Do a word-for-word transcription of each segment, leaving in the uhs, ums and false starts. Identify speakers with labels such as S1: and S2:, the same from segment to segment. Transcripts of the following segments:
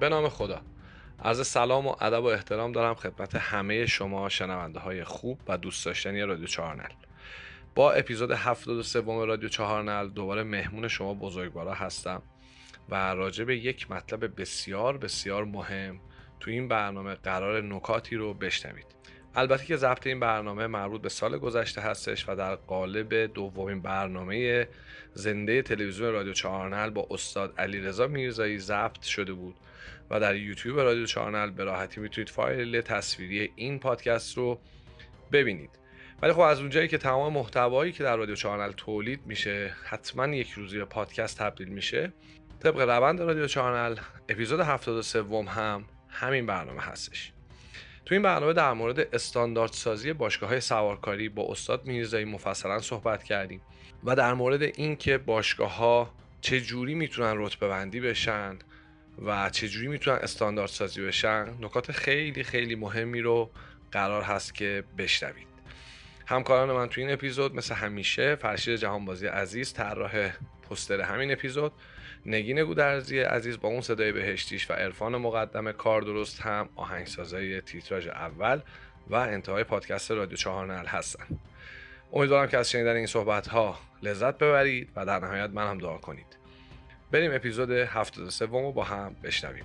S1: به نام خدا. عرض سلام و ادب و احترام دارم خدمت همه شما شنونده های خوب و دوست داشتنی رادیو چهارنل. با اپیزود هفتاد و سه رادیو چهارنل دوباره مهمون شما بزرگوارا هستم و راجع به یک مطلب بسیار بسیار مهم تو این برنامه قرار نکاتی رو بشنوید. البته که ضبط این برنامه مربوط به سال گذشته هستش و در قالب دومین برنامه زنده تلویزیون رادیو چهارنل با استاد علیرضا میرزایی ضبط شده بود و در یوتیوب رادیو چهارنل به راحتی میتونید فایل تصویری این پادکست رو ببینید. ولی خب از اونجایی که تمام محتوایی که در رادیو چهارنل تولید میشه حتما یک روزی به پادکست تبدیل میشه، طبق روند رادیو چهارنل اپیزود هفتاد و سه هم همین برنامه هستش. تو این برنامه در مورد استانداردسازی باشگاه‌های سوارکاری با استاد میرزایی مفصلا صحبت کردیم و در مورد این که باشگاه‌ها چه جوری میتونن رتبه بندی بشن و چه جوری میتونن استانداردسازی بشن، نکات خیلی خیلی مهمی رو قرار هست که بشنوید. همکاران من تو این اپیزود مثل همیشه فرشید جهانبازی عزیز طراح پوستر همین اپیزود، نگین گودرزی عزیز با اون صدای بهشتیش و عرفان مقدم کار درست هم آهنگسازای تیتراژ اول و انتهای پادکست رادیو چهارنل هستن. امیدوارم که از شنیدن این صحبت ها لذت ببرید و در نهایت من هم دعا کنید. بریم اپیزود هفتاد و سه رو با هم بشنویم.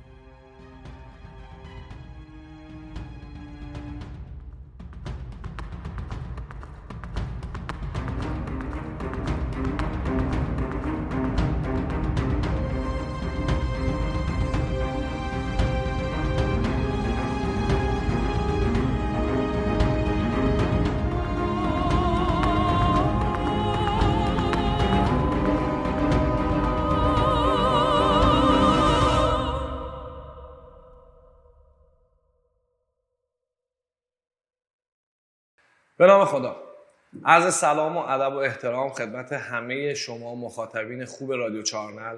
S1: به نام خدا. عرض سلام و ادب و احترام خدمت همه شما مخاطبین خوب رادیو چهارنل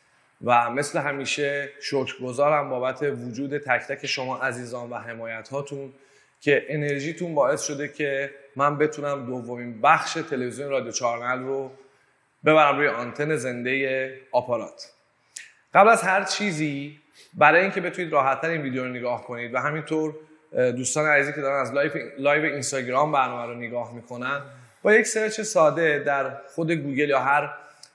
S1: و مثل همیشه شکرگزارم بابت وجود تک تک شما عزیزان و حمایت هاتون که انرژیتون باعث شده که من بتونم دومین بخش تلویزیون رادیو چهارنل رو ببرم روی آنتن زنده آپارات. قبل از هر چیزی برای اینکه بتونید راحت‌تر این ویدیو رو نگاه کنید و همینطور دوستان عزیزی که دارن از لایو لایو اینستاگرام برنامه رو نگاه میکنن با یک سرچ ساده در خود گوگل یا هر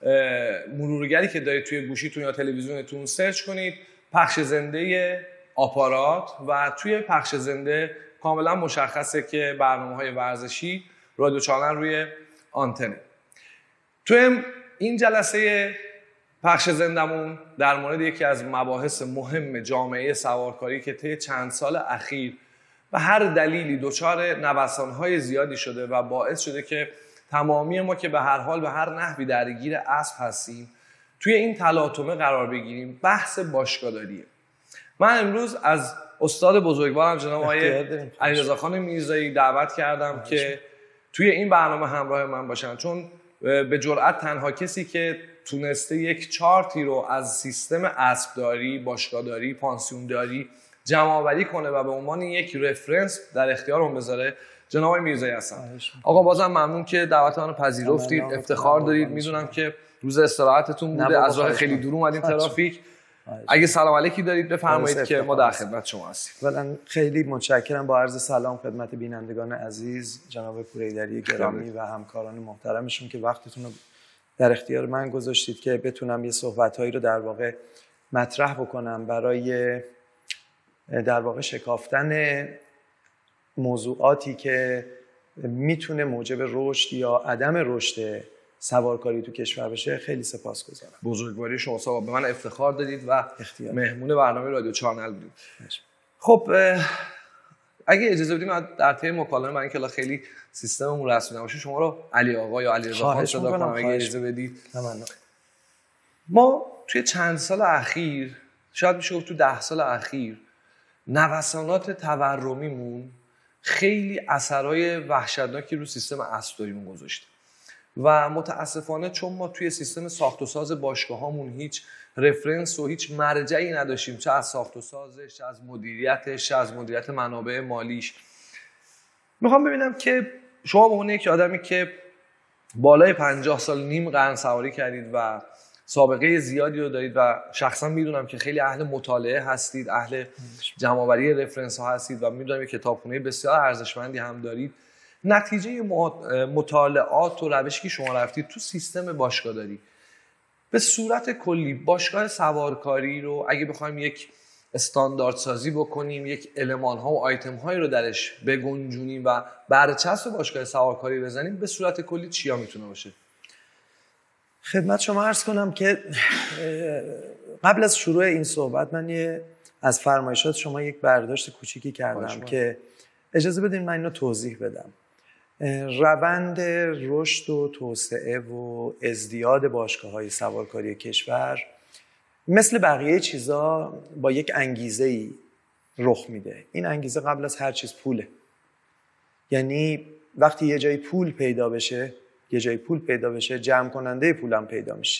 S1: مرورگری که دارید توی گوشیتون یا تلویزیونتون سرچ کنید پخش زنده آپارات و توی پخش زنده کاملا مشخصه که برنامه‌های ورزشی رادیو چهارنل روی آنتنه. توی این جلسه پخش زندمون در مورد یکی از مباحث مهم جامعه سوارکاری که طی چند سال اخیر و هر دلیلی دچار نوسان‌های زیادی شده و باعث شده که تمامی ما که به هر حال به هر نحوی درگیر اسب هستیم توی این تلاطمه قرار بگیریم، بحث باشگاه‌داریه. من امروز از استاد بزرگوارم جناب آقای علیرضا خان میرزایی دعوت کردم که توی این برنامه همراه من باشن، چون به جرئت تنها کسی که تونسته یک چارتی رو از سیستم اسبداری، باشگاهداری، پانسیونداری جمع‌آوری کنه و به عنوان یک رفرنس در اختیارمون بذاره جناب آقای میرزایی هستن. آقا بازم ممنون که دعوت منو پذیرفتید، افتخار دارید. میدونم که روز استراحتتون بوده، از راه خیلی دور اومدین ترافیک. اگه سلام علیکی دارید بفرمایید که ما در خدمت شما هستیم.
S2: اولا خیلی متشکرم. با عرض سلام خدمت بینندگان عزیز، جناب پوریدری گرامی و همکاران محترمشون که وقتتون رو در اختیار من گذاشتید که بتونم یه صحبت‌هایی رو در واقع مطرح بکنم برای در واقع شکافتن موضوعاتی که میتونه موجب رشد یا عدم رشد سوارکاری تو کشور بشه. خیلی سپاسگزارم.
S1: بزرگواری شما صاحب، به من افتخار دادید و مهمون برنامه رادیو چهارنل بودید. خب اگه اجازه بدید من در طی مکالمه من اینکه خیلی سیستممون رسمی نباشه شما رو علی آقا یا علیرضا خان صدا کنم اگه اجازه بدید.
S2: ممنون.
S1: ما توی چند سال اخیر، شاید میشه گفت تو ده سال اخیر، نوسانات تورمیمون خیلی اثرهای وحشتناکی رو سیستم اسبداریمون گذاشته و متاسفانه چون ما توی سیستم ساخت و ساز باشگاهامون هیچ رفرنس و هیچ مرجعی نداشتیم، چه از ساخت و سازش، چه از مدیریتش، چه از مدیریت منابع مالیش. میخوام ببینم که شما به عنوان یک آدمی که بالای پنجاه سال نیم قرن سواری کردید و سابقه زیادی رو دارید و شخصا میدونم که خیلی اهل مطالعه هستید، اهل جمع‌آوری رفرنس ها هستید و میدونم که کتابخونه بسیار ارزشمندی هم دارید. نتیجه مطالعات و روشی که شما رفتید تو سیستم باشگاهداری به صورت کلی باشگاه سوارکاری رو اگه بخوایم یک استاندارد سازی بکنیم، یک المان ها و آیتم هایی رو درش بگنجونیم و برچسب باشگاه سوارکاری بزنیم، به صورت کلی چیا میتونه باشه؟
S2: خدمت شما عرض کنم که قبل از شروع این صحبت من یه از فرمایشات شما یک برداشت کوچیکی کردم که اجازه بدین من اینو توضیح بدم. روند رشد و توسعه و ازدیاد باشگاه‌های سوارکاری کشور مثل بقیه چیزا با یک انگیزه‌ای رخ میده. این انگیزه قبل از هر چیز پوله. یعنی وقتی یه جای پول پیدا بشه، یه جای پول پیدا بشه، جمع کننده پولم پیدا میشه.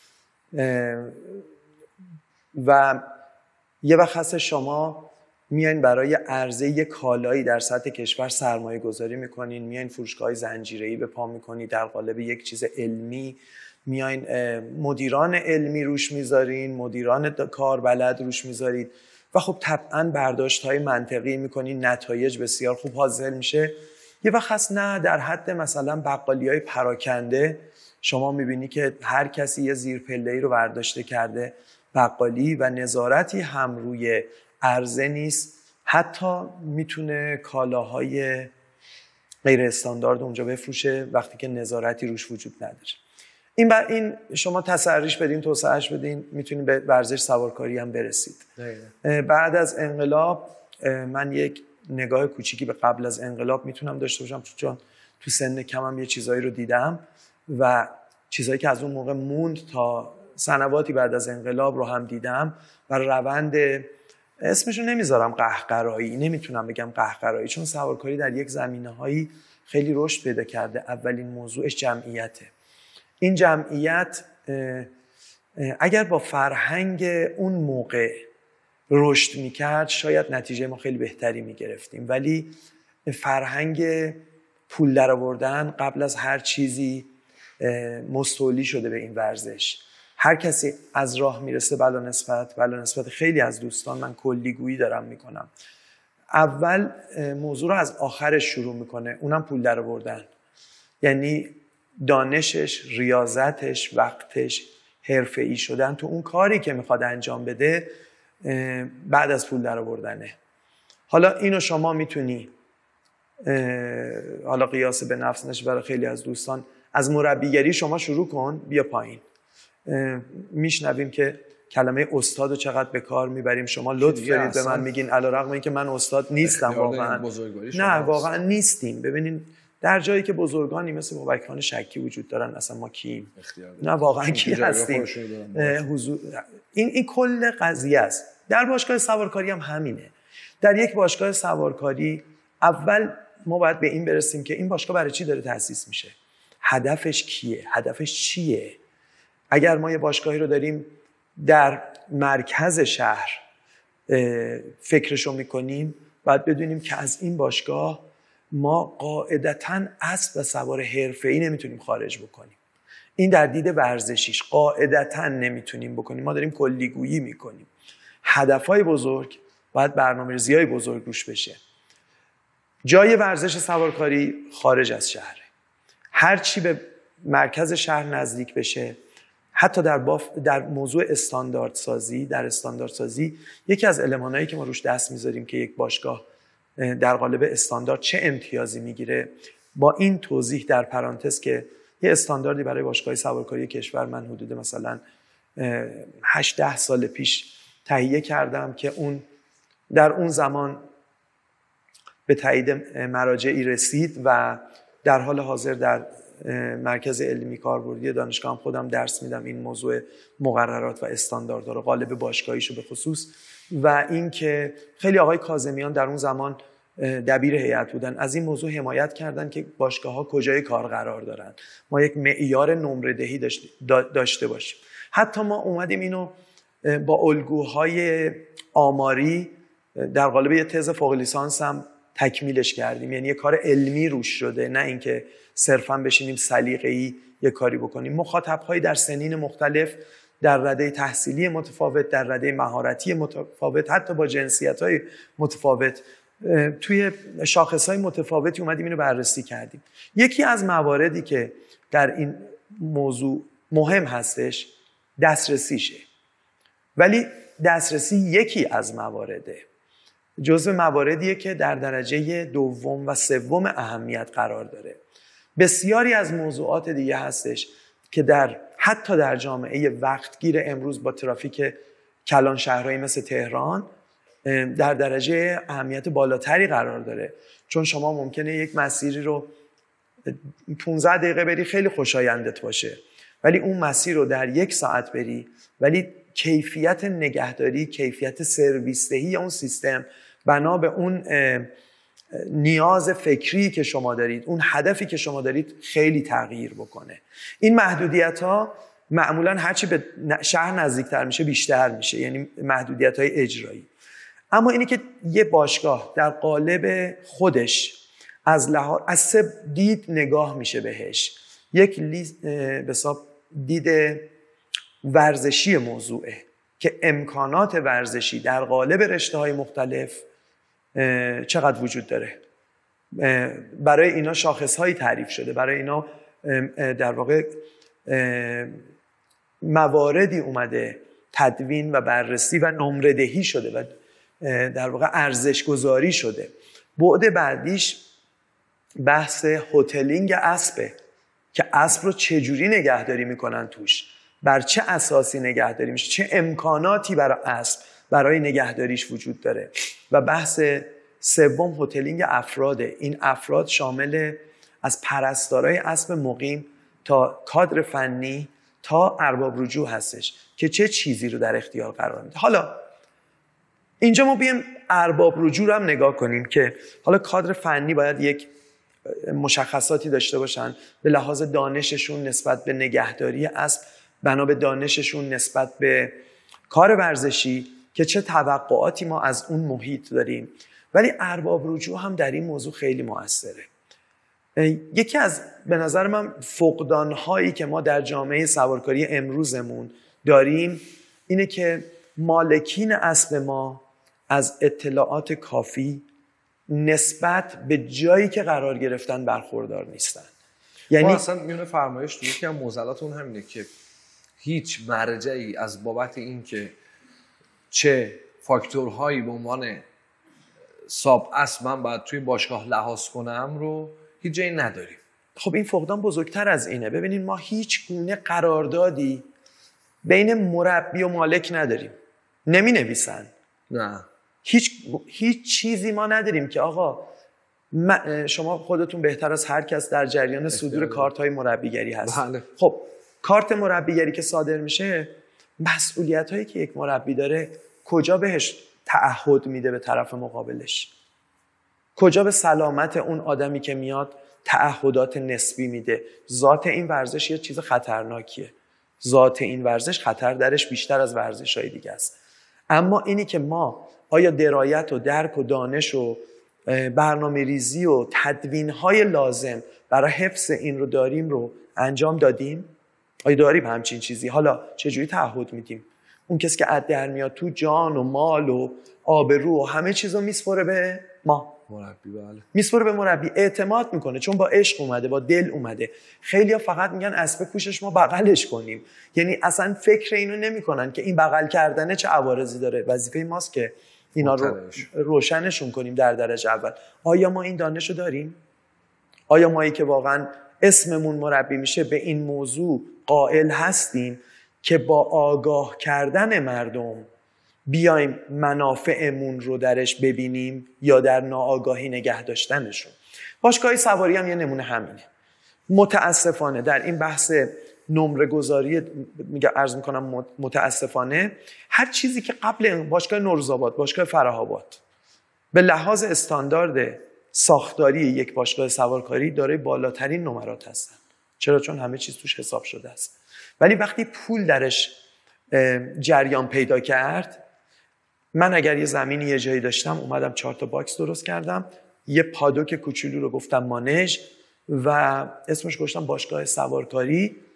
S2: و یه وقت هست شما میاین برای عرضه یک کالایی در سطح کشور سرمایه گذاری میکنین، میاین فروشگاه زنجیره‌ای به پا میکنین در قالب یک چیز علمی، میاین مدیران علمی روش میذارین، مدیران کاربلد روش میذارید و خب طبعا برداشت‌های منطقی میکنین، نتایج بسیار خوب حاصل میشه. یه وقت هست نه، در حد مثلا بقالی‌های پراکنده شما میبینی که هر کسی یه زیرپله‌ای رو برداشته کرده بقالی و نظارتی هم روی عرضه نیست، حتی میتونه کالاهای غیر استاندارد اونجا بفروشه وقتی که نظارتی روش وجود نداره. این بر این شما تسریش بدین، توسعهش بدین، میتونید به ورزش سوارکاری هم برسید. دقیقا. بعد از انقلاب من یک نگاه کوچیکی به قبل از انقلاب میتونم داشته باشم، چون تو سن کمم یه چیزایی رو دیدم و چیزایی که از اون موقع موند تا سنواتی بعد از انقلاب رو هم دیدم و روند اسمشو نمیذارم قهقرایی، نمیتونم بگم قهقرایی، چون سوارکاری در یک زمینه‌هایی خیلی رشد پیدا کرده. اولین موضوعش جمعیته. این جمعیت اگر با فرهنگ اون موقع رشد میکرد شاید نتیجه ما خیلی بهتری میگرفتیم، ولی فرهنگ پول در آوردن قبل از هر چیزی مستولی شده به این ورزش. هر کسی از راه میرسه بلا نسبت بلا نسبت خیلی از دوستان، من کلیگویی دارم میکنم، اول موضوع رو از آخرش شروع میکنه، اونم پول در آوردن. یعنی دانشش، ریاضتش، وقتش، حرفه‌ای شدن تو اون کاری که میخواد انجام بده بعد از پول در آوردنه. حالا اینو شما میتونی حالا قیاس به نفس نشه برای خیلی از دوستان، از مربیگری شما شروع کن بیا پایین. میشنویم که کلمه استاد رو چقدر به کار میبریم، شما لطف دارید به من میگین علیرغم اینکه من استاد نیستم واقعا. نه واقعا نیستیم. ببینین در جایی که بزرگانی مثل بابک خان شکی وجود دارن اصلا ما کیم؟ نه واقعا کی هستیم؟ حضور این این کل قضیه است. در باشگاه سوارکاری هم همینه. در یک باشگاه سوارکاری اول ما باید به این برسیم که این باشگاه برای چی داره تأسیس میشه؟ هدفش کیه؟ هدفش چیه؟ اگر ما یه باشگاهی رو داریم در مرکز شهر فکرشو میکنیم، باید بدونیم که از این باشگاه ما قاعدتاً اسب و سوار حرفه‌ای نمیتونیم خارج بکنیم. این در دید ورزشیش قاعدتاً نمیتونیم بکنیم. ما داریم کلیگویی میکنیم. هدفهای بزرگ باید برنامه‌ریزی‌های بزرگ روش بشه. جای ورزش سوارکاری خارج از شهره. هر چی به مرکز شهر نزدیک بشه، حتی در باف در موضوع استاندارد سازی، در استاندارد سازی یکی از المانایی که ما روش دست میذاریم که یک باشگاه در قالب استاندارد چه امتیازی میگیره، با این توضیح در پرانتز که یه استانداردی برای باشگاه سوارکاری کشور من حدود مثلا هشت ده سال پیش تهیه کردم که اون در اون زمان به تایید مراجعی رسید و در حال حاضر در مرکز علمی کاربردی دانشگاه هم خودم درس میدم این موضوع مقررات و استانداردها رو، قالب باشگاهیشو به خصوص. و اینکه خیلی آقای کاظمیان در اون زمان دبیر هیئت بودن، از این موضوع حمایت کردن که باشگاه‌ها کجای کار قرار دارن، ما یک معیار نمره دهی داشته باشیم. حتی ما اومدیم اینو با الگوهای آماری در قالب یه تز فوق لیسانس هم تکمیلش کردیم، یعنی یه کار علمی روش شده، نه اینکه صرفاً بشینیم سلیقه‌ای یه کاری بکنیم. مخاطب‌هایی در سنین مختلف در رده تحصیلی متفاوت، در رده مهارتی متفاوت، حتی با جنسیت‌های متفاوت توی شاخص‌های متفاوتی اومدیم اینو بررسی کردیم. یکی از مواردی که در این موضوع مهم هستش دسترسیشه، ولی دسترسی یکی از موارده، جزو مواردیه که در درجه دوم و سوم اهمیت قرار داره. بسیاری از موضوعات دیگه هستش که در حتی در جامعه وقتگیر امروز با ترافیک کلان شهرهایی مثل تهران در درجه اهمیت بالاتری قرار داره، چون شما ممکنه یک مسیری رو پانزده دقیقه بری خیلی خوشایندت باشه، ولی اون مسیر رو در یک ساعت بری، ولی کیفیت نگهداری، کیفیت سرویس دهی اون سیستم بنا به اون نیاز فکری که شما دارید، اون هدفی که شما دارید خیلی تغییر بکنه. این محدودیت ها معمولا هرچی به شهر نزدیکتر میشه بیشتر میشه، یعنی محدودیت های اجرایی. اما اینی که یه باشگاه در قالب خودش از لحاظ از سه دید نگاه میشه بهش، یک به حساب دید ورزشی موضوعه که امکانات ورزشی در قالب رشته‌های مختلف چقدر وجود داره، برای اینا شاخص‌هایی تعریف شده، برای اینا در واقع مواردی اومده تدوین و بررسی و نمره دهی شده و در واقع ارزش گذاری شده. بعد بعدیش بحث هتلینگ اسبه که اسب رو چجوری نگهداری میکنن توش، بر چه اساسی نگهداری میشه، چه امکاناتی برای اسب برای نگهداریش وجود داره. و بحث سوم هتلینگ افراده. این افراد شامل از پرستارای اسب مقیم تا کادر فنی تا ارباب رجوع هستش که چه چیزی رو در اختیار قرار میده. حالا اینجا ما بیایم ارباب رجوع رو هم نگاه کنیم که حالا کادر فنی باید یک مشخصاتی داشته باشن به لحاظ دانششون نسبت به نگهداری اسب، بنا به دانششون نسبت به کار ورزشی که چه توقعاتی ما از اون محیط داریم. ولی ارباب رجوع هم در این موضوع خیلی مؤثره. یکی از به نظر من فقدان‌هایی که ما در جامعه سوارکاری امروزمون داریم اینه که مالکین اسب ما از اطلاعات کافی نسبت به جایی که قرار گرفتن برخوردار نیستن.
S1: یعنی اصلا میونه فرمایش توی که معضلاتون همینه که هیچ مرجعی از بابت این که چه فاکتورهایی به عنوان ساب اسب من باید توی باشگاه لحاظ کنم رو هیچ جایی نداریم.
S2: خب این فقدان بزرگتر از اینه. ببینید ما هیچ گونه قراردادی بین مربی و مالک نداریم، نمی نویسن.
S1: نه
S2: هیچ هیچ چیزی ما نداریم که آقا شما خودتون بهتر از هر کس در جریان صدور کارت های مربیگری هست.
S1: بله.
S2: خب کارت مربیگری که صادر میشه، مسئولیت هایی که یک مربی داره کجا بهش تعهد میده به طرف مقابلش؟ کجا به سلامت اون آدمی که میاد تعهدات نسبی میده؟ ذات این ورزش یه چیز خطرناکیه. ذات این ورزش خطر درش بیشتر از ورزش‌های دیگه است. اما اینی که ما آیا درایت و درک و دانش و برنامه ریزی و تدوین‌های لازم برای حفظ این رو داریم رو انجام دادیم؟ آیا داریم همچین چیزی؟ حالا چجوری تعهد میدیم؟ اون کسی که از در میاد تو جان و مال و آبرو و همه چیزو میسپره به ما،
S1: مربی. بله.
S2: میسپره به مربی، اعتماد میکنه چون با عشق اومده، با دل اومده. خیلیا فقط میگن اسب کوشش ما بغلش کنیم، یعنی اصلا فکر اینو نمیکنن که این بغل کردنه چه عوارضی داره. وظیفه ماست که اینا رو روشنشون کنیم در درجه اول. آیا ما این دانش رو داریم؟ آیا مایی که واقعا اسممون مربی میشه به این موضوع قائل هستیم که با آگاه کردن مردم بیایم منافعمون رو درش ببینیم یا در ناآگاهی نگه داشتنشون؟ باشگاه سواری هم یه نمونه همینه. متاسفانه در این بحث نمره گذاری میگه عرض میکنم متاسفانه هر چیزی که قبل باشگاه نوروزآباد، باشگاه فره‌آباد به لحاظ استاندارد ساختاری یک باشگاه سوارکاری داره بالاترین نمرات هستن. چرا؟ چون همه چیز توش حساب شده است. ولی وقتی پول درش جریان پیدا کرد، من اگر یه زمینی یه جایی داشتم اومدم چهار تا باکس درست کردم، یه پادوک کوچولو رو گفتم مانژ و اسمش گذاشتم باشگاه سوارکاری.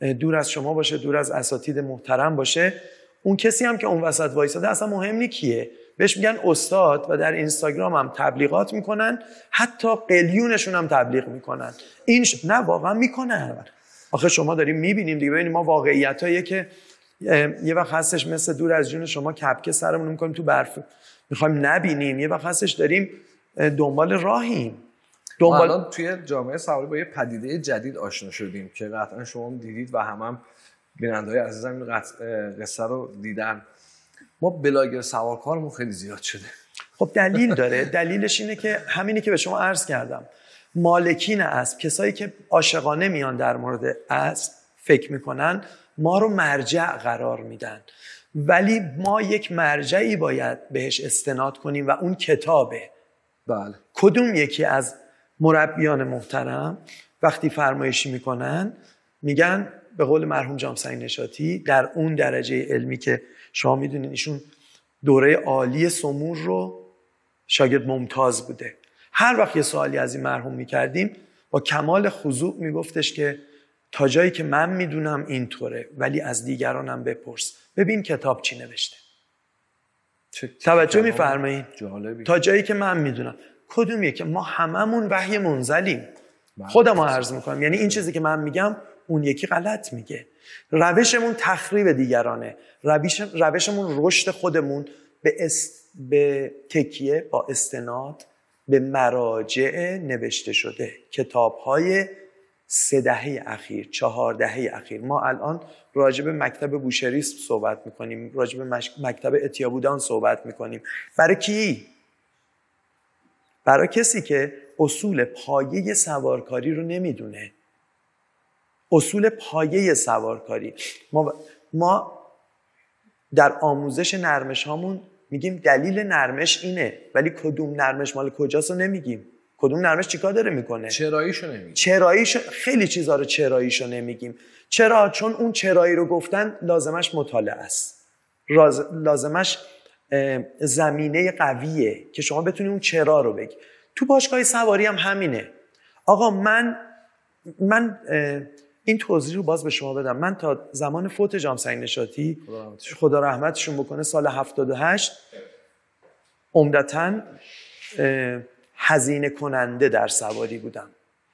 S2: دور از شما باشه، دور از اساتید محترم باشه. اون کسی هم که اون وسط وایساده اصلا مهم نی کیه، بهش میگن استاد و در اینستاگرام هم تبلیغات میکنن، حتی قلیونشون هم تبلیغ میکنن. این ش... نه واقعا میکنن. آخه شما داریم میبینیم دیگه، ببینیم ما واقعیتاییه که یه وقت هستش مثل دور از جون شما کپکه سرمون میکنیم تو برف میخوایم نبینیم، یه وقت هستش داریم دنبال راهیم.
S1: دنبال... ما الان توی جامعه سواری با یه پدیده جدید آشنا شدیم که قطعا شما هم دیدید و هم هم بیننده‌های عزیزم این قصه رو دیدن. ما بلاگر سوارکارمون خیلی زیاد شده.
S2: خب دلیل داره. دلیلش اینه که همینی که به شما عرض کردم، مالکین اسب، کسایی که عاشقانه میان در مورد اسب فکر میکنن، ما رو مرجع قرار میدن، ولی ما یک مرجعی باید بهش استناد کنیم و اون کتابه.
S1: بله.
S2: کدوم یکی از مربیان محترم وقتی فرمایشی میکنن میگن به قول مرحوم جامسنگ نشاطی در اون درجه علمی که شما میدونین ایشون دوره عالی سمور رو شاگرد ممتاز بوده، هر وقت یه سوالی از این مرحوم میکردیم با کمال خضوع میگفتش که تا جایی که من میدونم اینطوره، ولی از دیگرانم بپرس ببین کتاب چی نوشته. توجه میفرمایید؟ تا جایی که من میدونم. کدومیه که ما هممون وحی منزلیم. خودم رو عرض میکنم، یعنی این چیزی که من میگم اون یکی غلط میگه. روشمون تخریب دیگرانه، روش روشمون رشد خودمون به است... به تکیه با استناد به مراجع نوشته شده، کتاب‌های سه دهه اخیر، چهار دهه اخیر. ما الان راجع به مکتب بوشهریسم صحبت میکنیم، راجع به مش... مکتب اتیابودان صحبت میکنیم. برای کی؟ برای کسی که اصول پایه سوارکاری رو نمیدونه. اصول پایه سوارکاری ما ما در آموزش نرمش هامون میگیم دلیل نرمش اینه، ولی کدوم نرمش مال کجاست رو نمیگیم. کدوم نرمش چیکار داره میکنه؟
S1: چراییشو نمیگیم.
S2: چراییشو خیلی چیزا رو چراییشو نمیگیم. چرا؟ چون اون چرایی رو گفتن لازمش مطالعه است. لازمش زمینه قویه که شما بتونی اون چرا رو بگی. تو باشگاه سواری هم همینه. آقا من من این توضیح رو باز به شما بدم. من تا زمان فوت جامسنگ نشاطی خدا رحمتشون بکنه سال هفتاد و هشت عمدتاً هزینه کننده در سواری بودم.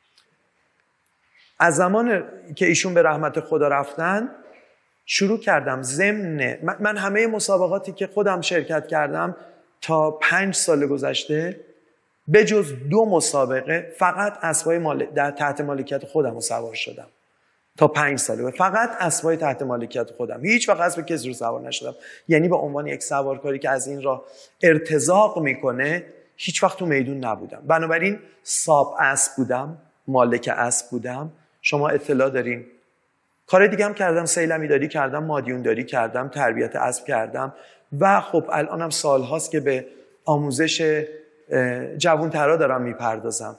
S2: از زمان که ایشون به رحمت خدا رفتن شروع کردم ضمن من, من همه مسابقاتی که خودم شرکت کردم تا پنج سال گذشته به جز دو مسابقه فقط اسبای مال... در تحت مالکیت خودم رو سوار شدم. تا پنج ساله فقط اسبای تحت مالکیت خودم، هیچ وقت اسب کسی رو سوار نشدم. یعنی به عنوان یک سوارکاری که از این راه ارتزاق میکنه هیچ وقت تو میدون نبودم. بنابراین صاحب اسب بودم، مالک اسب بودم. شما اطلاع دارین کار دیگه هم کردم، سیلمی داری کردم، مادیون داری کردم، تربیت اسب کردم و خب الانم سال هاست که به آموزش جوان‌ترا دارم میپردازم.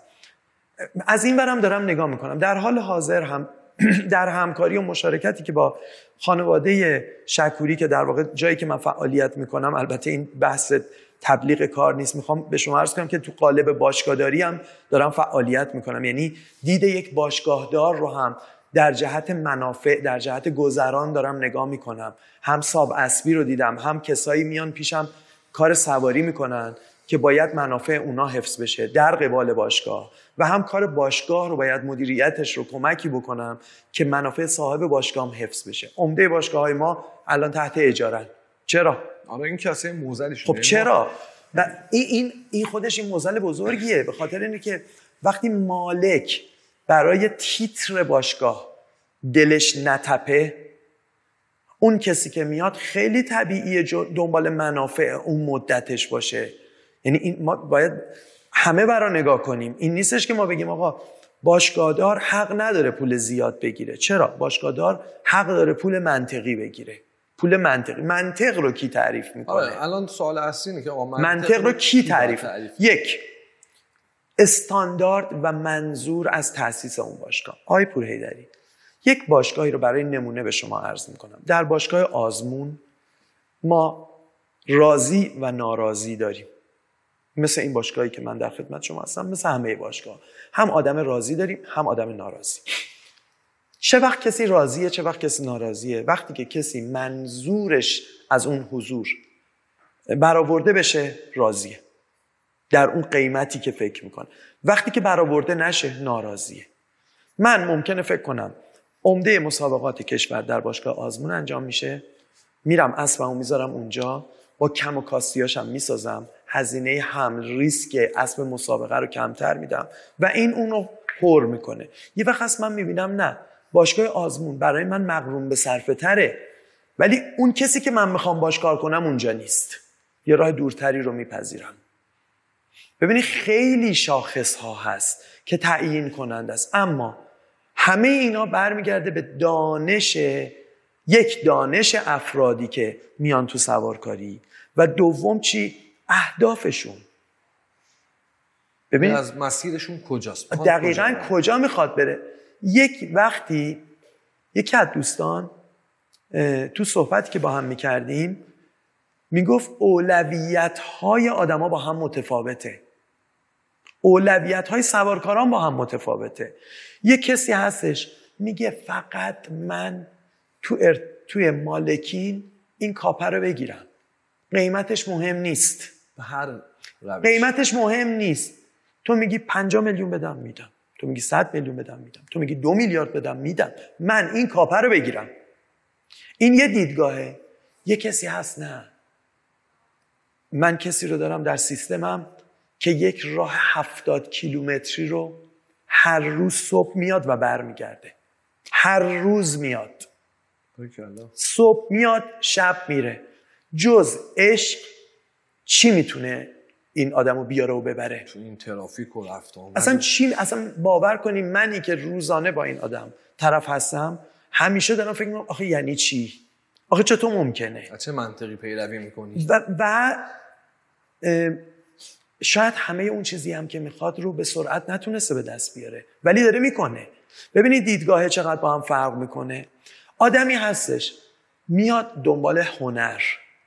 S2: از این برم دارم نگاه میکنم. در حال حاضر هم در همکاری و مشارکتی که با خانواده شکوری که در واقع جایی که من فعالیت میکنم، البته این بحث تبلیغ کار نیست، میخوام به شما عرض کنم که تو قالب باشگاهداری هم دارم فعالیت میکنم. یعنی دید یک باشگاهدار رو هم در جهت منافع، در جهت گذران دارم نگاه میکنم. هم صاحب اسبی رو دیدم، هم کسایی میان پیشم کار سواری میکنن که باید منافع اونا حفظ بشه در قبال باشگاه، و هم کار باشگاه رو باید مدیریتش رو کمکی بکنم که منافع صاحب باشگاه هم حفظ بشه. عمده باشگاه‌های ما الان تحت اجارن. چرا؟
S1: آره این کاسه موزلی شده.
S2: خب چرا؟ این این این خودش این موزل بزرگیه، به خاطر اینه که وقتی مالک برای تیتر باشگاه دلش نتپه، اون کسی که میاد خیلی طبیعیه دنبال منافع اون مدتش باشه. یعنی این ما باید همه برا نگاه کنیم. این نیستش که ما بگیم آقا باشگاهدار حق نداره پول زیاد بگیره. چرا؟ باشگاهدار حق داره پول منطقی بگیره. پول منطقی. منطق رو کی تعریف میکنه؟
S1: آره الان سوال اصلی اینه که آقا منطق,
S2: منطق رو کی تعریف میکنه؟ یک، استاندارد و منظور از تأسیس اون باشگاه. آقای پورحیدری، یک باشگاهی رو برای نمونه به شما عرض میکنم. در باشگاه آزمون ما راضی و ناراضی داریم، مثل این باشگاهی که من در خدمت شما هستم، مثل همه باشگاه. هم آدم راضی داریم هم آدم ناراضی. چه وقت کسی راضیه، چه وقت کسی ناراضیه. وقتی که کسی منظورش از اون حضور برآورده بشه راضیه در اون قیمتی که فکر میکنه. وقتی که برآورده نشه ناراضیه. من ممکنه فکر کنم عمده مسابقات کشور در باشگاه آزمون انجام میشه، میرم اسبمو میذارم اونجا، با کم و کاستیاشم میسازم، هزینه حمل ریسک اسب مسابقه رو کمتر میدم و این اونو پر میکنه. یه وقت هست من میبینم نه، باشگاه آزمون برای من مقرون به صرفه تره، ولی اون کسی که من میخوام باش کار کنم اونجا نیست، یه راه دورتری رو میپذیرم. ببینید خیلی شاخص ها هست که تعیین کننده است، اما همه اینا برمیگرده به دانش، یک دانش افرادی که میان تو سوارکاری و دوم چی؟ اهدافشون.
S1: ببین از مسیرشون کجاست،
S2: دقیقاً کجا, کجا میخواد بره. یک وقتی یکی از دوستان تو صحبتی که با هم میکردیم میگفت اولویت‌های آدما با هم متفاوته، اولویت‌های سوارکاران با هم متفاوته. یک کسی هستش میگه فقط من تو ار... توی مالکین این کاپه رو بگیرم، قیمتش مهم نیست،
S1: به هر روش
S2: قیمتش مهم نیست. تو میگی پنجاه میلیون بدم میدم، تو میگی صد میلیون بدم میدم، تو میگی دو میلیارد بدم میدم، من این کاپه رو بگیرم. این یه دیدگاهه. یه کسی هست نه، من کسی رو دارم در سیستمم که یک راه هفتاد کیلومتری رو هر روز صبح میاد و برمیگرده، هر روز میاد، صبح میاد شب میره. جز عشق چی میتونه این آدمو بیاره و ببره؟
S1: تو این ترافیک و رفت آمد
S2: اصلا چی؟ اصلا باور کنیم منی که روزانه با این آدم طرف هستم همیشه دارم فکر میکنم آخه یعنی چی؟ آخه چطور ممکنه؟
S1: چه منطقی پیروی میکنی؟
S2: و, و شاید همه اون چیزی هم که میخواد رو به سرعت نتونسته به دست بیاره، ولی داره میکنه. ببینید دیدگاه چقدر با هم فرق میکنه. آدمی هستش میاد دنبال هنر.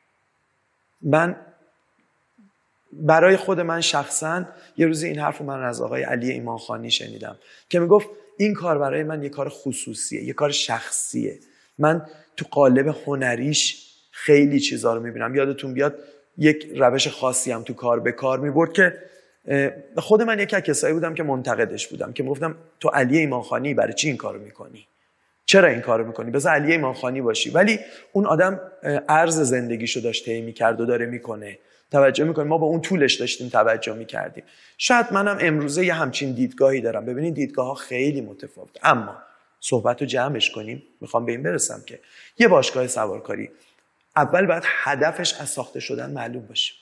S2: من برای خود من شخصا یه روزی این حرف رو من از آقای علی ایمانخانی شنیدم که میگفت این کار برای من یه کار خصوصیه، یه کار شخصیه. من تو قالب هنریش خیلی چیزا رو میبینم. یادتون بیاد یک روش خاصی هم تو کار به کار میبرد که خود من یک از کسایی بودم که منتقدش بودم، که میگفتم تو علی ایمانخانی برای چی این کارو میکنی؟ چرا این کارو میکنی؟ بذار علی ایمانخانی باشی. ولی اون آدم عرض زندگیشو داشت طی میکرد و داره میکنه، توجه میکنه. ما با اون طولش داشتیم توجه میکردیم. شاید منم امروزه یه همچین دیدگاهی دارم. ببینید دیدگاه ها خیلی متفاوت، اما صحبت رو جمعش کنیم. میخوام به این برسم که یه باشگاه سوارکاری اول باید هدفش از ساخته شدن معلوم باشه،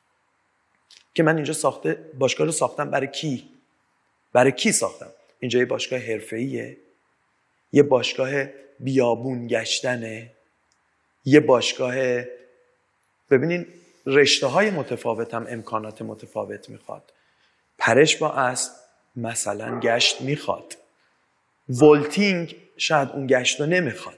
S2: که من اینجا ساخته باشگاه رو ساختم برای کی؟ برای کی ساختم؟ اینجا یه باشگاه حرفه‌ایه، یه باشگاه بیابون گشتنه، یه باشگاه، ببینین رشته های متفاوت هم امکانات متفاوت میخواد. پرش با اسب مثلا گشت میخواد، ولتینگ شاید اون گشت رو نمیخواد،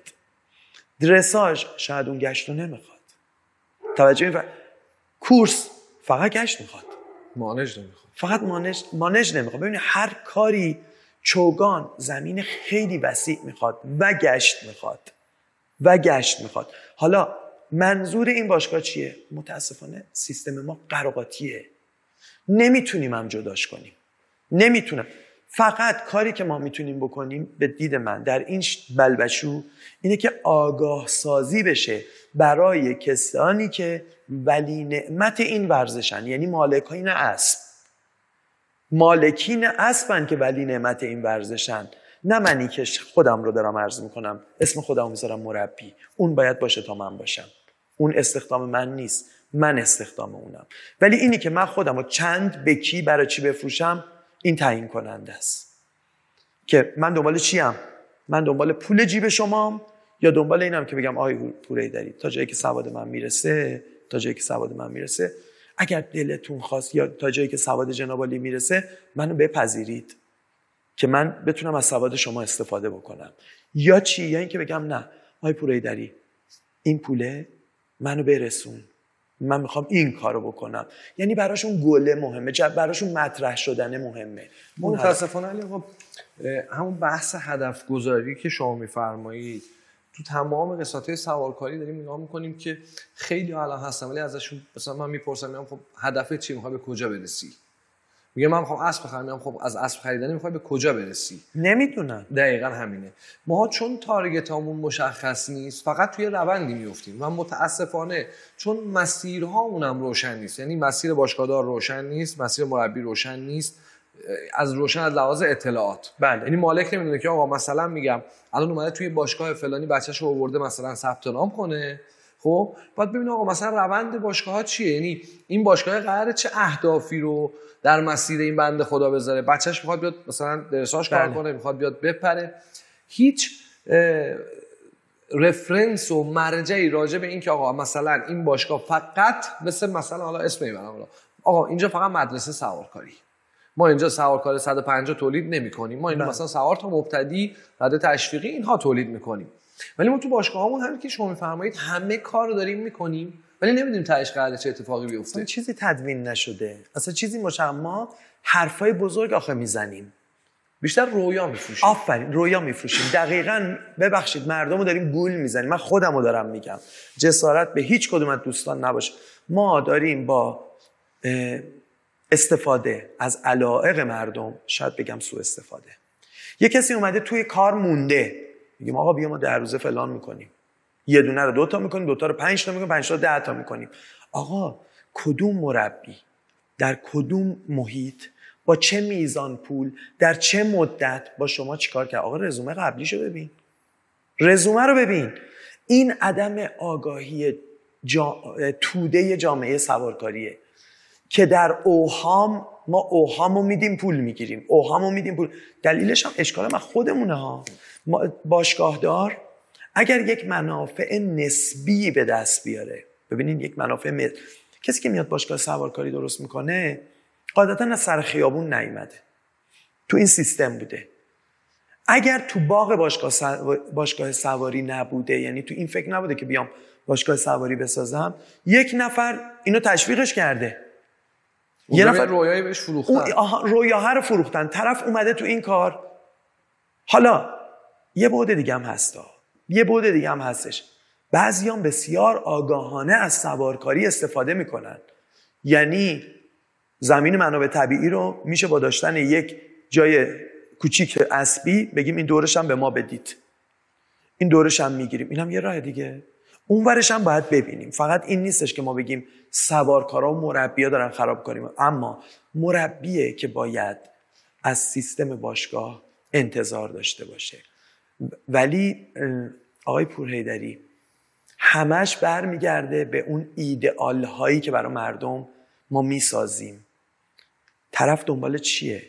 S2: درساژ شاید اون گشت رو نمیخواد. توجه میفرد. کورس فقط گشت میخواد،
S1: مانج نمیخواد،
S2: فقط مانج مانج نمیخواد. ببینید هر کاری چوگان زمین خیلی وسیع میخواد و گشت میخواد و گشت میخواد. حالا منظور این باشگاه چیه؟ متاسفانه سیستم ما قراقاتیه، نمیتونیم هم جداش کنیم، نمیتونم. فقط کاری که ما میتونیم بکنیم به دید من در این بلبشو اینه که آگاه سازی بشه برای کسانی که ولی نعمت این ورزشن، یعنی مالکین اسب. مالکین اسبن که ولی نعمت این ورزشن، نه منی که خودم رو دارم عرض میکنم اسم خودم میذارم مربی. اون باید باشه تا من باشم، اون استخدام من نیست، من استخدام اونم. ولی اینی که من خودم رو چند به کی برای چی بفروشم این تعیین کننده است که من دنبال چیم. من دنبال پول جیب شمام یا دنبال اینم که بگم آقای پوریدری تا جایی که سواد من میرسه، تا جایی که سواد من میرسه، اگر دلتون خواست یا تا جایی که سواد جناب عالی میرسه منو بپذیرید که من بتونم از سواد شما استفاده بکنم. یا چی؟ یا این که بگم نه آقای پوریدری این پوله منو برسون، من میخوام این کارو بکنم. یعنی براشون گله مهمه، براشون مطرح شدن مهمه.
S1: متاسفانه علی خب همون بحث هدف گذاری که شما میفرمایید تو تمام قسمت‌های سوارکاری داریم نگاه میکنیم که خیلی الان هستن، ولی ازشون مثلا من میپرسم میگم خب هدفت چیه، میخوای به کجا برسی؟ میگه من میخوام اسب بخرم. میگم خب از اسب خریدن میخوای به کجا برسی؟
S2: نمیدونن.
S1: دقیقاً همینه. ما چون تارگتامون مشخص نیست فقط توی روندی میافتیم و متاسفانه چون مسیرهامون هم روشن نیست، یعنی مسیر باشگاهدار روشن نیست، مسیر مربی روشن نیست، از روشن از لحاظ اطلاعات.
S2: بله.
S1: یعنی مالک نمیدونه که آقا مثلا میگم الان اومده توی باشگاه فلانی بچه‌شو آورده مثلا ثبت نام کنه، خب بعد ببینه آقا مثلا روند باشگاه‌ها چیه، یعنی این باشگاه قراره چه اهدافی رو در مسیر این بنده خدا بذاره، بچه‌ش میخواد بیاد مثلا درساش کار
S2: بله.
S1: کنه، میخواد بیاد بپره، هیچ رفرنس و مرجعی راجع به این که آقا مثلا این باشگاه فقط مثل مثلا حالا اسم میبرم آقا اینجا فقط مدرسه سوارکاری، ما اینجا سوارکار صد و پنجاه تولید نمی‌کنیم، ما اینجا مثلا سوار تا مبتدی رده تشویقی اینها تولید می‌کنیم، ولی ما تو باشگاهامون همین که شما می‌فرمایید همه کار رو داریم می‌کنیم ولی نمی‌دونیم تهش قراره چه اتفاقی بیفته.
S2: اصلا چیزی تدوین نشده، اصلا چیزی مشما حرفای بزرگ آخه میزنیم،
S1: بیشتر رویا می‌فروشیم.
S2: آفرین، رویا می‌فروشیم. دقیقاً. ببخشید مردمو داریم گول میزنیم. من خودمو دارم میگم، جسارت به هیچ کدوم از دوستان نباشه. ما داریم با استفاده از علایق مردم، شاید بگم سوء استفاده. یه کسی اومده توی کار مونده، میگیم آقا بیا ما در روزه فلان میکنیم، یه دونه رو دو تا میکنیم، دو تا رو پنج تا میکنیم، پنج تا ده تا میکنیم. آقا کدوم مربی در کدوم محیط با چه میزان پول در چه مدت با شما چیکار کرد؟ آقا رزومه قبلیشو ببین، رزومه رو ببین. این عدم آگاهی جا... توده جامعه سوارکاریه که در اوهام، ما اوهامو میدیم پول میگیریم، اوهامو میدیم پول. دلیلش هم اشکال ما خودمونه ها. باشگاهدار اگر یک منافع نسبی به دست بیاره، ببینین یک منافع م... کسی که میاد باشگاه سوارکاری درست میکنه قاعدتا از سر خیابون نیومده، تو این سیستم بوده. اگر تو باغ باشگاه, سو... باشگاه سواری نبوده، یعنی تو این فکر نبوده که بیام باشگاه سواری بسازم، یک نفر اینو تشویقش کرده،
S1: یه نفر رویایی بهش فروختن،
S2: رویاها رو فروختن، طرف اومده تو این کار. حالا یه بعد دیگه هم هست، یه بعد دیگه هم هستش. بعضیان بسیار آگاهانه از سوارکاری استفاده میکنن، یعنی زمین منابع طبیعی رو میشه با داشتن یک جای کوچیک اسبی بگیم این دورش هم به ما بدید، این دورش هم میگیریم، اینم یه راه دیگه. اون ورش هم باید ببینیم. فقط این نیستش که ما بگیم سوارکارا و مربی‌ها دارن خراب کنیم، اما مربیه که باید از سیستم باشگاه انتظار داشته باشه. ولی آقای پورحیدری همش برمیگرده به اون ایدئال هایی که برای مردم ما میسازیم. طرف دنبال چیه؟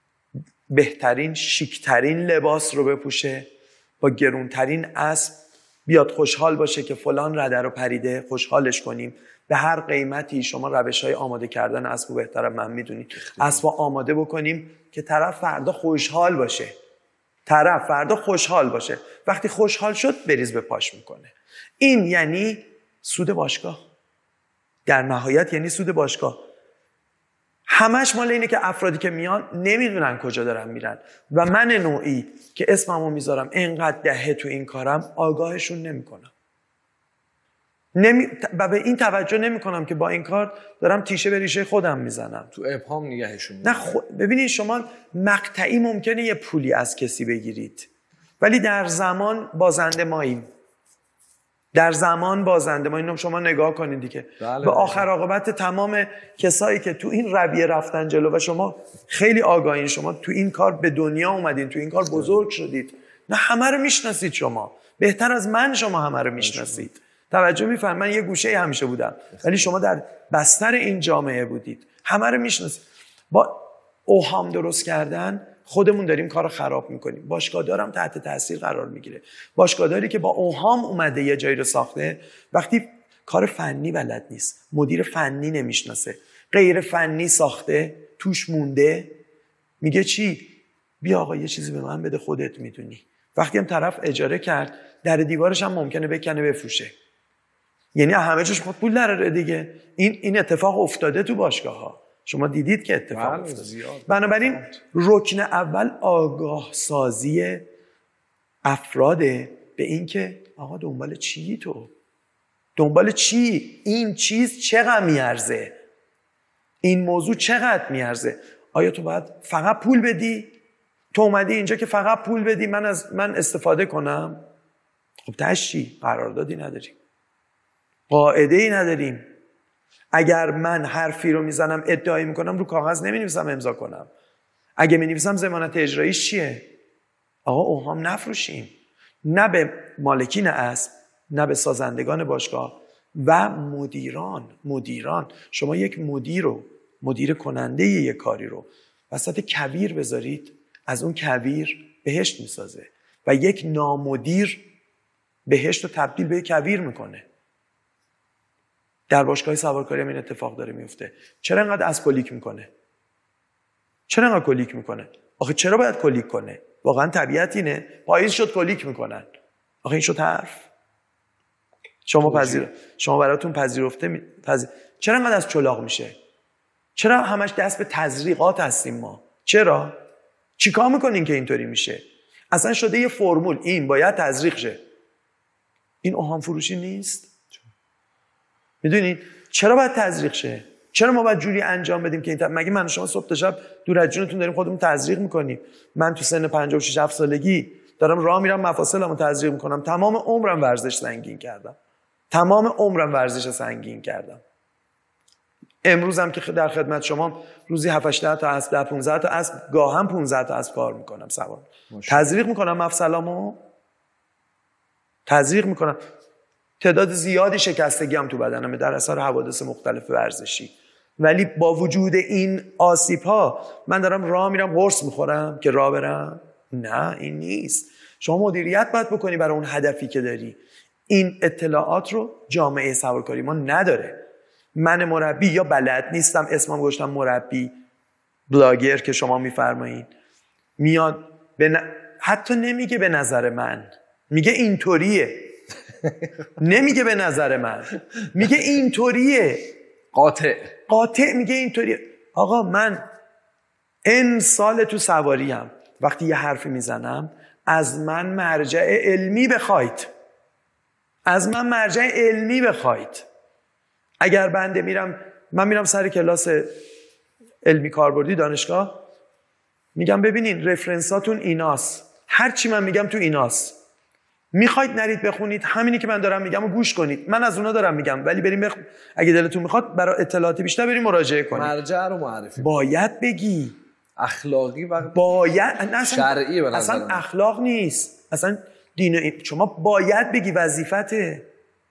S2: بهترین شیکترین لباس رو بپوشه، با گرونترین اسب بیاد خوشحال باشه که فلان رده رو پریده، خوشحالش کنیم به هر قیمتی. شما روش‌های آماده کردن اسب بهتره من میدونید، اسب آماده بکنیم که طرف فردا خوشحال باشه، طرف فردا خوشحال باشه. وقتی خوشحال شد بریز به پاش میکنه. این یعنی سود باشگاه، در نهایت یعنی سود باشگاه. همش مال اینه که افرادی که میان نمیدونن کجا دارن میرن و من نوعی که اسممو میذارم اینقدر دهه تو این کارم آگاهشون نمیکنم، نمی... و به این توجه نمیکنم که با این کار دارم تیشه به ریشه خودم میزنم،
S1: تو ابهام نگهشون.
S2: نه خو... ببینید شما مقطعی ممکنه یه پولی از کسی بگیرید ولی در زمان بازنده ماییم، در زمان بازنده ما. اینو شما نگاه کنید دیگه.
S1: بله
S2: به آخر عاقبت تمام کسایی که تو این رویه رفتن جلو و شما خیلی آگاهین، شما تو این کار به دنیا اومدین، تو این کار بزرگ شدید، نه همه رو میشناسید، شما بهتر از من شما همه رو میشناسید. توجه میفرمایید، من یه گوشه همیشه بودم ولی شما در بستر این جامعه بودید، همه رو میشناسید. با اوهام درست کردن خودمون داریم کارو خراب میکنیم. باشگاهدارم تحت تاثیر قرار میگیره. باشگاهداری که با اوهام اومده یه جایی رو ساخته، وقتی کار فنی بلد نیست، مدیر فنی نمیشناسه، غیر فنی ساخته، توش مونده، میگه چی؟ بیا آقا یه چیزی به من بده خودت میدونی. وقتی هم طرف اجاره کرد در دیوارش هم ممکنه بکنه بفروشه. یعنی همه جاش خود پول دراره دیگه. این این اتفاق افتاده تو باشگاه ها، شما دیدید که اتفاق افتاده. بنابراین رکن اول آگاه سازی افراده به این که آقا دنبال چی تو؟ دنبال چی؟ این چیز چقدر میارزه؟ این موضوع چقدر میارزه؟ آیا تو باید فقط پول بدی؟ تو اومدی اینجا که فقط پول بدی من از من استفاده کنم؟ خب تاش چی؟ قراردادی نداریم، قاعده‌ای نداریم. اگر من حرفی رو میزنم ادعایی میکنم رو کاغذ نمینویسم امضا کنم. اگه مینویسم ضمانت اجراییش چیه؟ آقا اوهام نفروشیم، نه به مالکین اسب، نه به سازندگان باشگاه و مدیران. مدیران شما یک مدیر رو، مدیر کننده یک کاری رو وسط کویر بذارید، از اون کویر بهشت میسازه و یک نامدیر بهشت رو تبدیل به یک کویر میکنه. در باشگاه سوارکاری هم این اتفاق داره میفته. چرا انقدر از کلیک میکنه؟ چرا انقدر کلیک میکنه؟ آخه چرا باید کلیک کنه؟ واقعا طبیعت اینه؟ پاییز شد کلیک میکنن. آخه این شد حرف. شما پذیر شما براتون پذیرفته می... پذیر... چرا انقدر از چلاق میشه؟ چرا همش دست به تزریقات هستیم ما؟ چرا؟ چیکار میکنین که اینطوری میشه؟ اصلا شده یه فرمول، این باید تزریق شه. این اوهام فروشی نیست؟ میدونین چرا باید تزریق شه؟ چرا ما باید جوری انجام بدیم که این تا... مگه من و شما صبح تا شب دور از جونتون داریم خودمون تزریق میکنیم؟ من تو سن پنجاه و شش سالگی دارم راه میرم مفاصلمو تزریق میکنم. تمام عمرم ورزش سنگین کردم. تمام عمرم ورزش سنگین کردم. امروزم که در خدمت شما روزی هفت هشت تا اسب، ده پانزده تا اسب، گاهم پانزده تا اسب کار میکنم سوار. تزریق میکنم مفصلامو. تزریق میکنم. تعداد زیادی شکستگی هم تو بدنمه در اثر حوادث مختلف ورزشی. ولی با وجود این آسیب‌ها من دارم راه میرم قرص میخورم که راه برم؟ نه، این نیست. شما مدیریت باید بکنی برای اون هدفی که داری. این اطلاعات رو جامعه سوارکاری ما نداره. من مربی یا بلد نیستم، اسمم گذاشتم مربی، بلاگر که شما میفرمایید، میاد به ن... حتی نمیگه به نظر من، میگه اینطوریه. نمیگه به نظر من، میگه اینطوریه.
S1: قاطع
S2: قاطع میگه اینطوریه. آقا من ان سال تو سواریم، وقتی یه حرفی میزنم از من مرجع علمی بخواید، از من مرجع علمی بخواید. اگر بنده میرم، من میرم سر کلاس علمی کاربردی دانشگاه، میگم ببینین رفرنساتون ایناست، هر چی من میگم تو ایناست، میخواید نرید بخونید، همینی که من دارم میگم و گوش کنید. من از اونا دارم میگم، ولی بریم بخ... اگه دلتون میخواد برای اطلاعات بیشتر بریم مراجعه کنید.
S1: مرجع رو معرفی
S2: باید بگی.
S1: اخلاقی و
S2: باید
S1: شرعی به نظر
S2: اصلا من. اخلاق نیست، اصلا دین. شما باید بگی، وظیفته،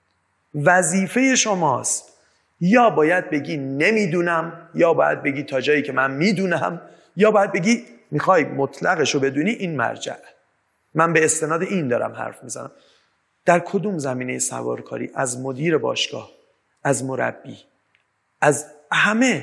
S2: وظیفه شماست. یا باید بگی نمیدونم، یا باید بگی تا جایی که من میدونم، یا باید بگی میخوای مطلقشو بدونی این مرجع، من به استناد این دارم حرف میزنم. در کدوم زمینه سوارکاری، از مدیر باشگاه، از مربی، از همه،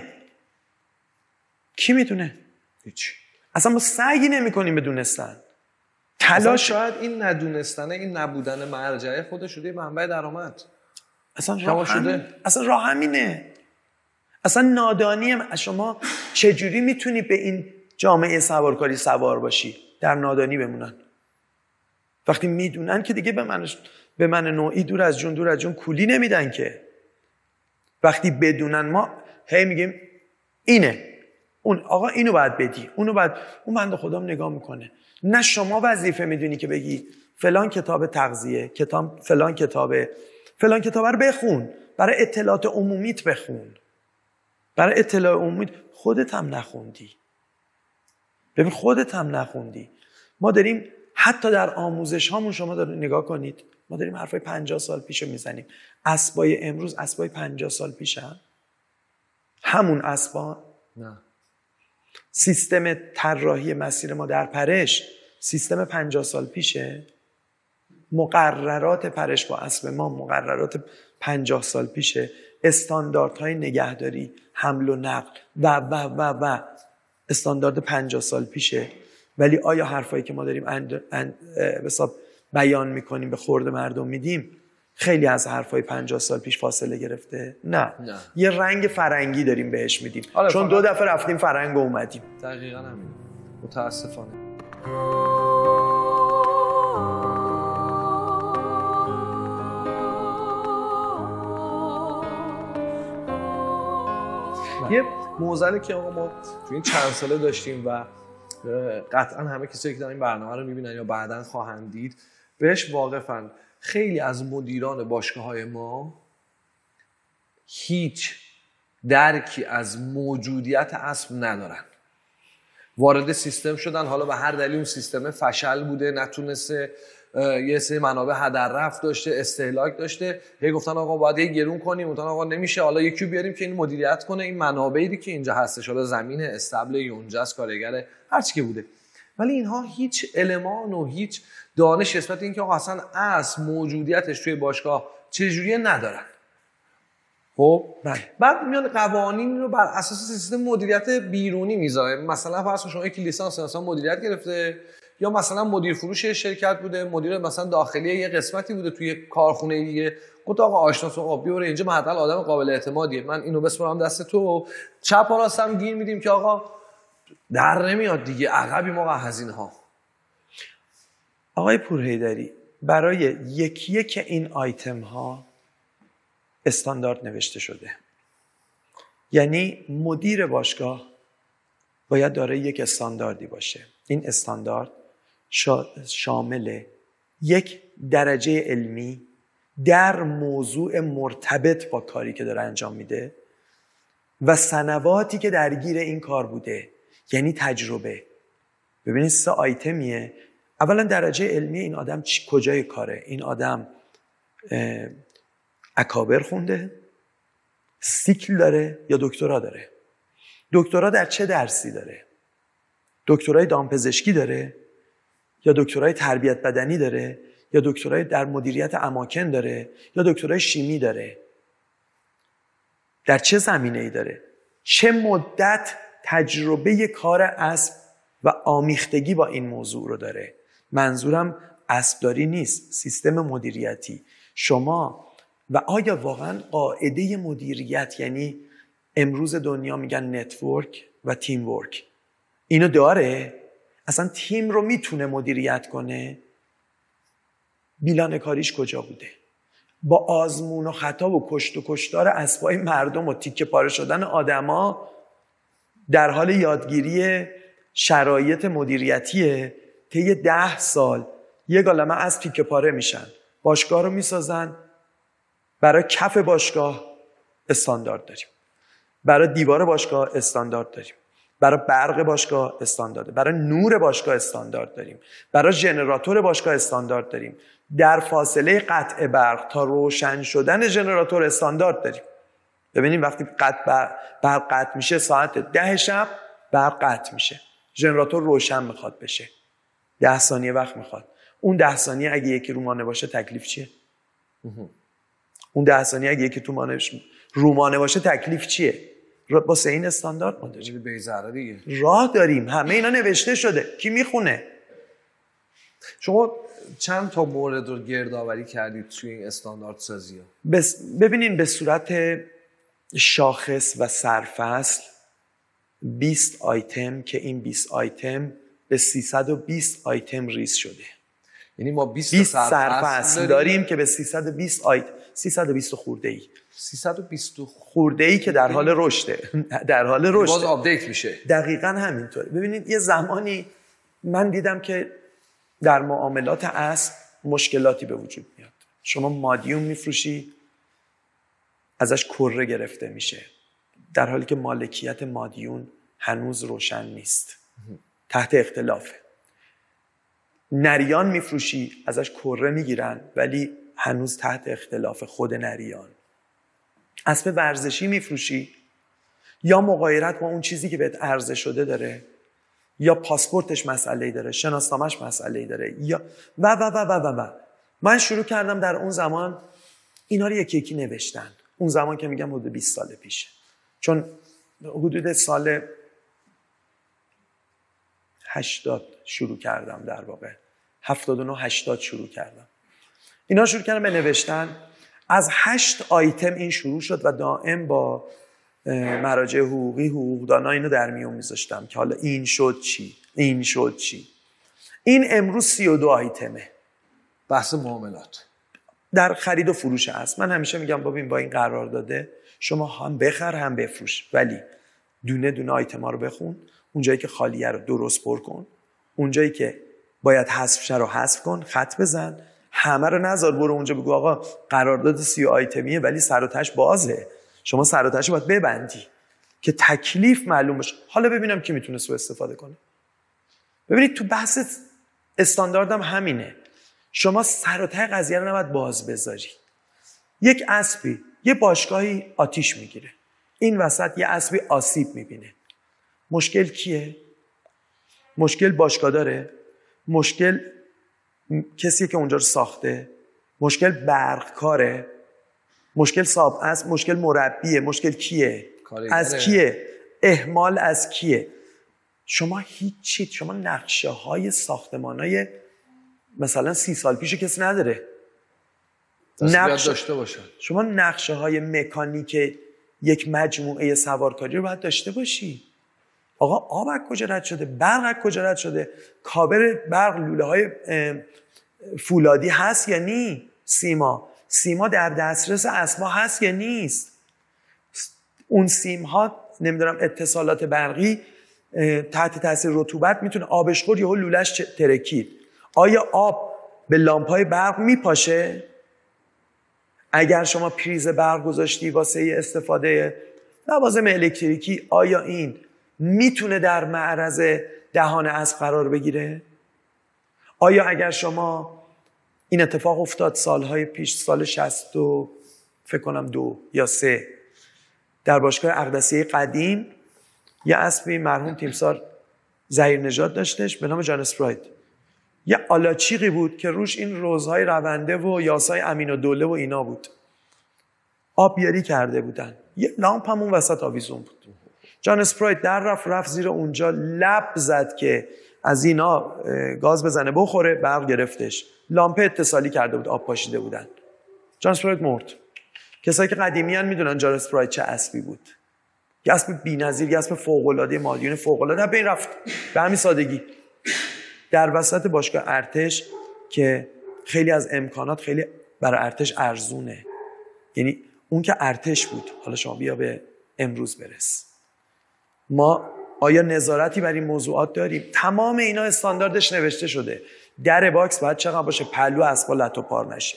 S2: کی میدونه؟
S1: هیچ.
S2: اصلا ما سعی نمی کنیم بدونستن. تلاش.
S1: شاید این ندونستنه، این نبودن مرجع خودش شده منبع درآمد.
S2: اصلا راه همین. اصلا راه همینه. اصلا نادانی شما چجوری میتونی به این جامعه سوارکاری سوار باشی؟ در نادانی بمونن. وقتی میدونن که دیگه به من به من نوعی دور از جون دور از جون کولی نمیدن که. وقتی بدونن ما هی میگیم اینه، اون آقا اینو باید بدی، اونو باید، اون بنده خدام نگاه میکنه. نه شما وظیفه میدونی که بگی فلان کتاب تغذیه، کتاب فلان کتابه، فلان کتاب رو بخون، برای اطلاعات عمومیت بخون، برای اطلاع عمومیت. خودت هم نخوندی. ببین خودت هم نخوندی. ما داریم حتی در آموزش هامون، شما دارید نگاه کنید، ما داریم حرفای پنجاه سال پیشو میزنیم. اسبای امروز اسبای پنجاه سال پیشن؟ همون اسبا؟
S1: نه.
S2: سیستم طراحی مسیر ما در پرش سیستم پنجاه سال پیشه. مقررات پرش با اسب ما مقررات پنجاه سال پیشه. استانداردهای نگهداری، حمل و نقل و و و و استاندارد پنجاه سال پیشه. ولی آیا حرفایی که ما داریم اند... اند... حساب بیان میکنیم، به خورد مردم میدیم، خیلی از حرفای پنجاه سال پیش فاصله گرفته؟ نه,
S1: نه.
S2: یه رنگ فرنگی داریم بهش میدیم.
S1: آره
S2: چون دو دفعه رفتیم فرنگ و اومدیم.
S1: دقیقاً همین. متاسفانه. یه موزلی که آقا ما تو این چند ساله داشتیم و قطعا همه کسایی که دارن این برنامه رو میبینن یا بعداً خواهند دید بهش واقفن. خیلی از مدیران باشگاه‌های ما هیچ درکی از موجودیت اسب ندارن. وارد سیستم شدن، حالا به هر دلیل اون سیستم فشل بوده، نتونسته، یه سری منابع هدر رفت داشته، استهلاک داشته، هی گفتن آقا باید یه گرون کنیم، گفتن آقا نمیشه، حالا یکی بیاریم که این مدیریت کنه این منابعی که اینجا هستش، حالا زمین، استبل، یونجاست، کارگر، هر چی که بوده. ولی اینها هیچ المان و هیچ دانش نسبت این که آقا اصلا اسب موجودیتش توی باشگاه چجوریه ندارن. خب بعد میان قوانین رو بر اساس سیستم مدیریت بیرونی میذاره. مثلا فرض شما یکی لیسانس مثلا مدیریت گرفته، یا مثلا مدیر فروش شرکت بوده، مدیر مثلا داخلی یه قسمتی بوده توی کارخونه دیگه، گفت آقا آشناس آقا بیار اینجا، من حداقل آدم قابل اعتمادیه، من اینو بسپرم دست تو، چپ و راستم گیر میدیم که آقا در نمیاد دیگه، عقبی ما هزینه ها.
S2: آقای پورحیدری، برای یکی یک این آیتم ها استاندارد نوشته شده. یعنی مدیر باشگاه باید داره یک استانداردی باشه. این استاندارد شامل یک درجه علمی در موضوع مرتبط با کاری که داره انجام میده و سنواتی که درگیر این کار بوده، یعنی تجربه. ببینید سه آیتمیه. اولا درجه علمی این آدم کجای کاره، این آدم اکابر خونده، سیکل داره یا دکترا داره، دکترا در چه درسی داره، دکترای دامپزشکی داره یا دکترای تربیت بدنی داره یا دکترای در مدیریت اماکن داره یا دکترای شیمی داره، در چه زمینه‌ای داره، چه مدت تجربه کار اسب و آمیختگی با این موضوع رو داره. منظورم اسبداری نیست، سیستم مدیریتی. شما و آیا واقعا قاعده مدیریت، یعنی امروز دنیا میگن نتورک و تیم ورک، اینو داره؟ اصلا تیم رو میتونه مدیریت کنه؟ بیلان کاریش کجا بوده؟ با آزمون و خطا و کشت و کشتار اسبای مردم و تیکه پاره شدن آدما در حال یادگیری شرایط مدیریتیه. طی ده سال یک عالمه اسب تیکه پاره میشن، باشگاه رو میسازن. برای کف باشگاه استاندارد داریم، برای دیوار باشگاه استاندارد داریم، برای برق باشگاه استاندارد داریم، برای نور باشگاه استاندارد داریم، برای ژنراتور باشگاه استاندارد داریم. در فاصله قطع برق تا روشن شدن ژنراتور استاندارد داریم. ببینید وقتی قطع برق قطع میشه ساعت ده شب برق قطع میشه، ژنراتور روشن میخواد بشه، ده ثانیه وقت میخواد. اون ده ثانیه اگه یکی رومانه باشه تکلیف چیه؟ اون ده ثانیه اگه یکی تو رومانه باشه تکلیف چیه؟ واسه این استاندارد ما داریم.
S1: بیزاره دیگه.
S2: راه داریم، همه اینا نوشته شده. کی میخونه؟
S1: شما چند تا مورد رو گردآوری کردید توی این استاندارد سازی ها؟
S2: بس ببینین به صورت شاخص و سرفصل بیست آیتم که این بیست آیتم به سیصد و بیست آیتم ریز شده.
S1: یعنی ما بیست,
S2: بیست
S1: سرفصل,
S2: سرفصل داریم. داریم که به سیصد و بیست آیتم سیصد و بیست خورده ای
S1: سیصد و بیست
S2: خورده ای که در حال رشده در حال رشد
S1: باز آپدیت میشه.
S2: دقیقاً همینطوره. ببینید یه زمانی من دیدم که در معاملات اسب مشکلاتی به وجود میاد. شما مادیوم میفروشی، ازش کره گرفته میشه، در حالی که مالکیت مادیون هنوز روشن نیست، تحت اختلافه. نریان میفروشی، ازش کره میگیرن ولی هنوز تحت اختلاف خود نریان. اسب ورزشی میفروشی، یا مغایرت با اون چیزی که بهت عرضه شده داره، یا پاسپورتش مسئله‌ای داره، شناسنامه‌اش مسئله‌ای داره، یا و و و و و و من شروع کردم در اون زمان اینا رو یکی یکی نوشتن. اون زمان که میگم حدود بیست سال پیشه، چون حدود سال هشتاد شروع کردم، در واقع هفتاد و نه هشتاد شروع کردم. اینا شروع کردن به نوشتن. از هشت آیتم این شروع شد و دائم با مراجع حقوقی حقوقدانا اینو در میون میذاشتم که حالا این شد چی، این شد چی. این امروز سی و دو آیتمه.
S1: بحث معاملات
S2: در خرید و فروش هست. من همیشه میگم ببین با این قرار داده شما هم بخر هم بفروش، ولی دونه دونه آیتما رو بخون، اونجایی که خالیه رو درست پر کن، اونجایی که باید حذف شه رو حذف کن، خط بزن، همه رو نذار برو اونجا بگو آقا قرارداد سی آیتمیه ولی سر و تهش بازه، شما سر و تهش رو باید ببندی که تکلیف معلوم بشه. حالا ببینم کی میتونه سوء استفاده کنه. ببینید تو بحث استانداردم همینه، شما سر و ته قضیه رو نباید باز بذاری. یک اسبی یه باشگاهی آتیش میگیره، این وسط یه اسبی آسیب میبینه، مشکل کیه؟ مشکل باشگاه داره؟ مشکل کسی که اونجا رو ساخته؟ مشکل برق کاره؟ مشکل صاحب است؟ مشکل مربیه؟ مشکل کیه؟ از کیه؟ اهمال از کیه؟ شما هیچی، شما نقشه های ساختمان های مثلا سی سال پیش کسی نداره.
S1: نقشه داشته باشه.
S2: شما نقشه های مکانیک یک مجموعه سوارکاری رو باید داشته باشی. آقا آب از کجا رد شده؟ برق از کجا رد شده؟ کابل برق لوله های فولادی هست یا نی؟ سیما سیما در دسترس اسما هست یا نیست؟ اون سیم ها نمیدونم اتصالات برقی تحت تاثیر رطوبت میتونه آبشخور یهو لولش ترکید. آیا آب به لامپای برق میپاشه؟ اگر شما پریز برق گذاشتی واسه استفاده لوازم الکتریکی، آیا این میتونه در معرض دهان اسب قرار بگیره؟ آیا اگر شما این اتفاق افتاد سالهای پیش، سال شصت و فکر کنم دو یا سه، در باشگاه اقدسیه قدیم یه اسبی مرحوم تیمسار ظهیر نژاد داشتش به نام جان اسپراید، یه آلاچیقی بود که روش این روزهای رونده و یاسای امین و دوله و اینا بود، آب بیاری کرده بودن، یه لامپ هم اون وسط آویزون بود. جان اسپراید در رفت رفت زیر اونجا، لب زد که از اینا گاز بزنه بخوره، برق گرفتش، لامپ اتصالی کرده بود، آب پاشیده بودن، جان اسپراید مرد. کسایی که قدیمیان میدونن جان اسپراید چه اسبی بود، یه اسب بی‌نظیر، یه اسب فوق‌العاده، مادیون فوق‌العاده، به این رفت به همین سادگی در وسط باشگاه ارتش که خیلی از امکانات خیلی برای ارتش ارزونه، یعنی اون که ارتش بود. حالا شما بیا به امروز برس، ما آیا نظارتی بر این موضوعات داریم؟ تمام اینا استانداردش نوشته شده، در باکس باید چقدر باشه، پهلو اسبا لتو پار نشه،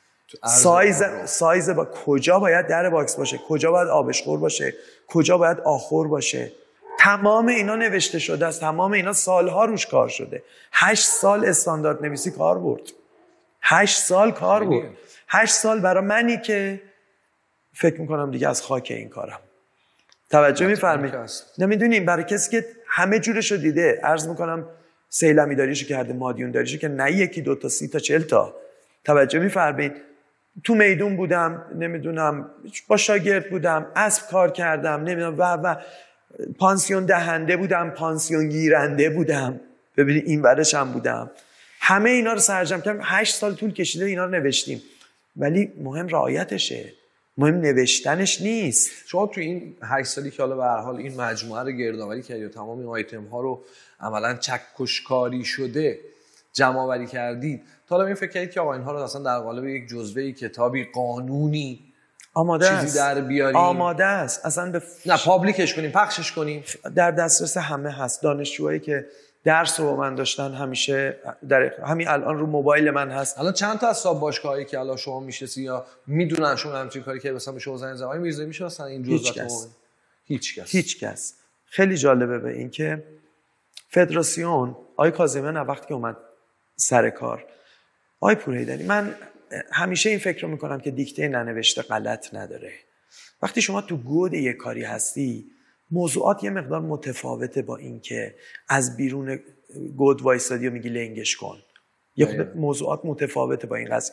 S2: سایز سایز با کجا باید در باکس باشه، کجا باید آبشخور باشه، کجا باید آخور باشه، تمام اینا نوشته شده است. تمام اینا سالها روش کار شده. هشت سال استاندارد نویسی کار برد. هشت سال کار برد. هشت سال برای منی که فکر میکنم دیگه از خاک این کارم. توجه میفرمایید؟ نمیدونیم، برای کسی که همه جورشو دیده، عرض میکنم سیلمی داریشو کرده، مادیون داریشو که نه یکی دو تا سی تا چهل تا. توجه میفرمایید؟ تو میدون بودم، نمیدونم با شاگرد بودم، اسب کار کردم، نمیدونم و و پانسیون دهنده بودم، پانسیون گیرنده بودم، ببینید این ورش هم بودم، همه اینا رو سرجم کردم. هشت سال طول کشیده اینا رو نوشتیم، ولی مهم رعایتشه، مهم نوشتنش نیست.
S1: شما تو این هشت سالی که حالا به هر حال این مجموعه رو گردآوری کردید و تمام این آیتم ها رو عملاً چکشکاری شده جمع آوری کردید، تا حالا این فکر کردید که آقا اینها رو اصلا در قالب یک جزوه کتابی قانونی
S2: آماده
S1: چیزی
S2: است،
S1: در بیاریم؟
S2: آماده است اصلا به ف...
S1: نه پابلیکش کنیم، پخشش کنیم، در
S2: دسترس همه هست. دانشجوهایی که درس رو با من داشتن همیشه در همین الان رو موبایل من هست.
S1: الان چند تا از صاحب باشگاهایی که الان شما میشناسید یا میدونن شما همچین کاری که مثلا به شما زنگ زدن میرزایی میشه مثلا این جزئیات؟ هیچ کس
S2: هیچ کس. خیلی جالبه به این که فدراسیون آقای کاظمیان وقتی که اومد سر کار، آقای پورحیدری، من همیشه این فکر رو میکنم که دیکته ننوشته غلط نداره. وقتی شما تو گود یک کاری هستی، موضوعات یه مقدار متفاوته با این که از بیرون گود وایسادی و میگی لنگش کن. یه خود موضوعات متفاوته با این قضیه.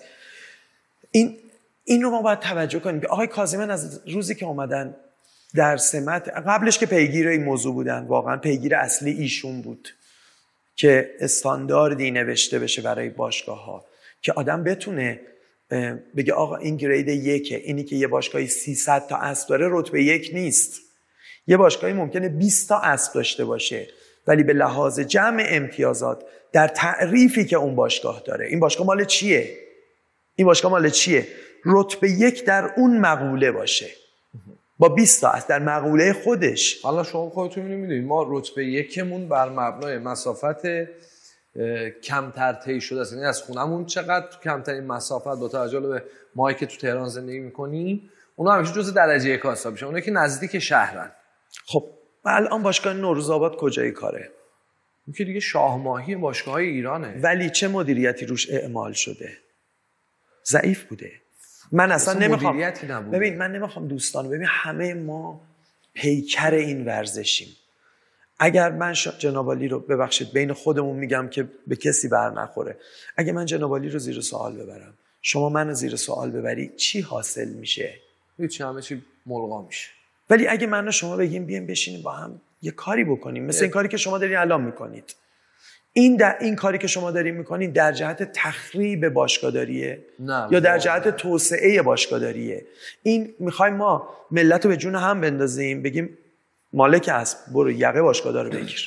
S2: این این رو ما باید توجه کنیم که آقای کاظمیان از روزی که اومدن در سمت، قبلش که پیگیر این موضوع بودن، واقعا پیگیر اصلی ایشون بود که استانداردی نوشته بشه برای باشگاه‌ها که آدم بتونه بگه آقا این گرید یکه، اینی که یه باشگاهی سیصد تا اسب داره رتبه یک نیست. یه باشگاهی ممکنه بیست تا اسب داشته باشه ولی به لحاظ جمع امتیازات در تعریفی که اون باشگاه داره، این باشگاه مال چیه؟ این باشگاه مال چیه؟ رتبه یک در اون مقوله باشه با بیست تا اسب در مقوله خودش.
S1: حالا شما خودتون میدونید ما رتبه یکمون بر مبنای مسافت کمتر طی شده است، یعنی از خونمون چقدر کمترین مسافت با توجه به ماهی که تو تهران زندگی میکنیم اونا همیشه جزء درجه یک حساب میشن، اونایی که نزدیک شهرن.
S2: خب الان باشگاه نوروزآباد کجای کاره؟
S1: این که دیگه شاهماهی باشگاه‌های ایرانه.
S2: ولی چه مدیریتی روش اعمال شده؟ ضعیف بوده. من اصلا نمیخوام ببین من نمیخوام دوستان ببین همه ما پیکر این ورزشیم. اگر من جناب عالی رو ببخشید بین خودمون میگم که به کسی بر نخوره، اگه من جناب عالی رو زیر سوال ببرم، شما منو زیر سوال ببری، چی حاصل میشه؟
S1: هیچ، همه چی ملغا میشه.
S2: ولی اگه من و شما بگیم بیایم بشینیم با هم یه کاری بکنیم مثل این کاری که شما دارین الان میکنید، این در این کاری که شما دارین میکنید در جهت تخریب باشگاهداریه یا در جهت توسعه باشگاهداریه؟ این میخوایم ما ملت رو به جون هم بندازیم بگیم مالک اسب برو یقه باشگاهدار رو بگیر؟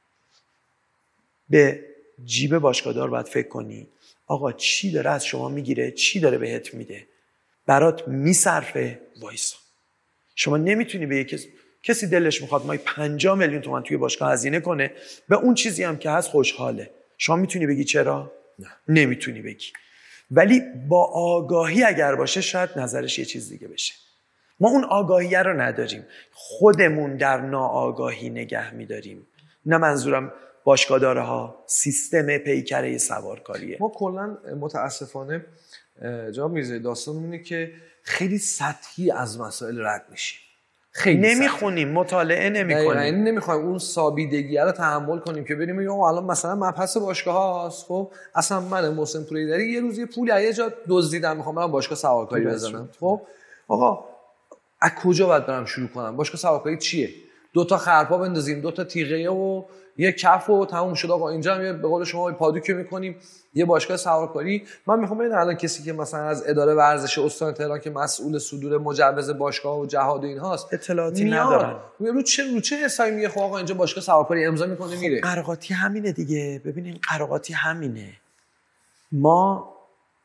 S2: به جیب باشگاهدار باید فکر کنی آقا چی داره از شما میگیره، چی داره بهت میده، برات میصرفه، وایسا. شما نمیتونی به کسی کسی دلش میخواد ما پنجاه میلیون تومان توی باشگاه هزینه کنه به اون چیزی هم که هست خوشحاله. شما میتونی بگی چرا؟
S1: نه.
S2: نمیتونی بگی. ولی با آگاهی اگر باشه شاید نظرش یه چیز دیگه بشه. ما اون آگاهی رو نداریم، خودمون در ناآگاهی نگه میداریم. نه منظورم باشگاهدارها، سیستم پیکره سوارکاریه.
S1: ما کلا متاسفانه جا میزه داستانمونه که خیلی سطحی از مسائل رد میشیم، خیلی
S2: نمیخونیم، مطالعه نمیکنیم،
S1: یعنی نمیخوایم اون سابیدگی رو تحمل کنیم که بریم یا الان مثلا مبحث باشگاه هست، خب اصلا من محسن پوریدری یه روز یه پولی یه جا دزدیدم میخوام برم باشگاه سوارکاری بزنم، خب آقا از کجا باید برم شروع کنم؟ باشگاه سوارکاری چیه؟ دو تا خرپا بندازیم، دو تا تیغه و یه کف و تموم شد آقا. اینجا هم به قول شما پادوک میکنیم یه باشگاه سوارکاری. من میخوام ببینم الان کسی که مثلا از اداره ورزش استان تهران که مسئول صدور مجوز باشگاه و جهاد و اینهاست
S2: اطلاعاتی ندارن،
S1: رو چه رو چه حسابی میگه خب آقا اینجا باشگاه سوارکاری امضا میکنه میره؟
S2: خب قراقاتی همینه دیگه. ببینین قراقاتی همینه. ما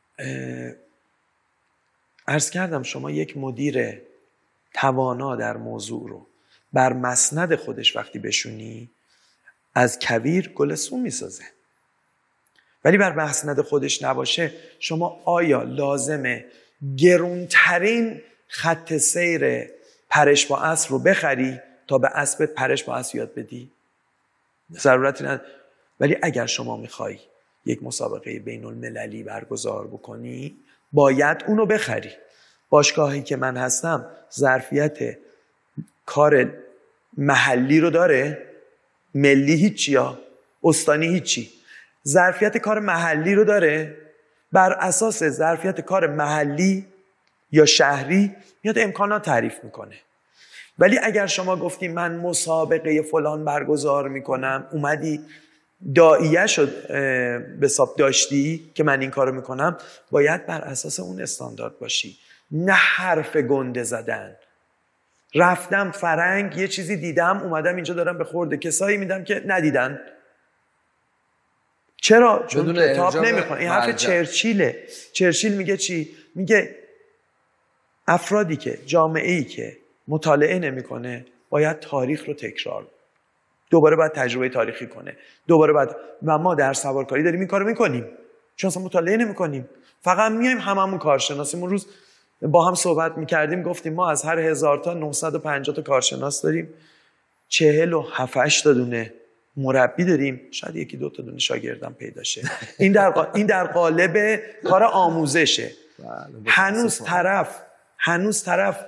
S2: عرض کردم شما یک مدیر توانا در موضوع رو بر مسند خودش وقتی بشونی از کویر گلسو میسازه، ولی بر مسند خودش نباشه شما آیا لازمه گرونترین خط سیر پرش با اسب رو بخری تا به اسبت پرش با اسب یاد بدی؟ ضرورتی نداره. ولی اگر شما میخوای یک مسابقه بین المللی برگزار بکنی باید اونو بخری. باشگاهی که من هستم ظرفیت کار محلی رو داره، ملی هیچی یا استانی هیچی، ظرفیت کار محلی رو داره، بر اساس ظرفیت کار محلی یا شهری میاد امکانات تعریف میکنه. ولی اگر شما گفتی من مسابقه فلان برگزار میکنم، اومدی داعیه شد به حساب داشتی که من این کارو میکنم، باید بر اساس اون استاندارد باشی، نه حرف گنده زدن. رفتم فرنگ یه چیزی دیدم اومدم اینجا دارم به خورده کسایی میدم که ندیدن. چرا؟ چون کتاب نمیخوان. این حرف چرچیله. چرچیل میگه چی؟ میگه افرادی که جامعه‌ای که مطالعه نمیکنه باید تاریخ رو تکرار، دوباره باید تجربه تاریخی کنه، دوباره باید. و ما در سوارکاری داریم این کارو میکنیم چون اصلا مطالعه نمیکنیم، فقط میایم هممون کارشناسیم. اون روز با هم صحبت میکردیم گفتیم ما از هر هزار تا نهصد و پنجاه تا کارشناس داریم، چهل و هفت هشت تا دونه مربی داریم، شاید یکی دو تا دونه شاگردم پیدا شه. این در قا... این در قالب کار آموزشه. هنوز طرف هنوز طرف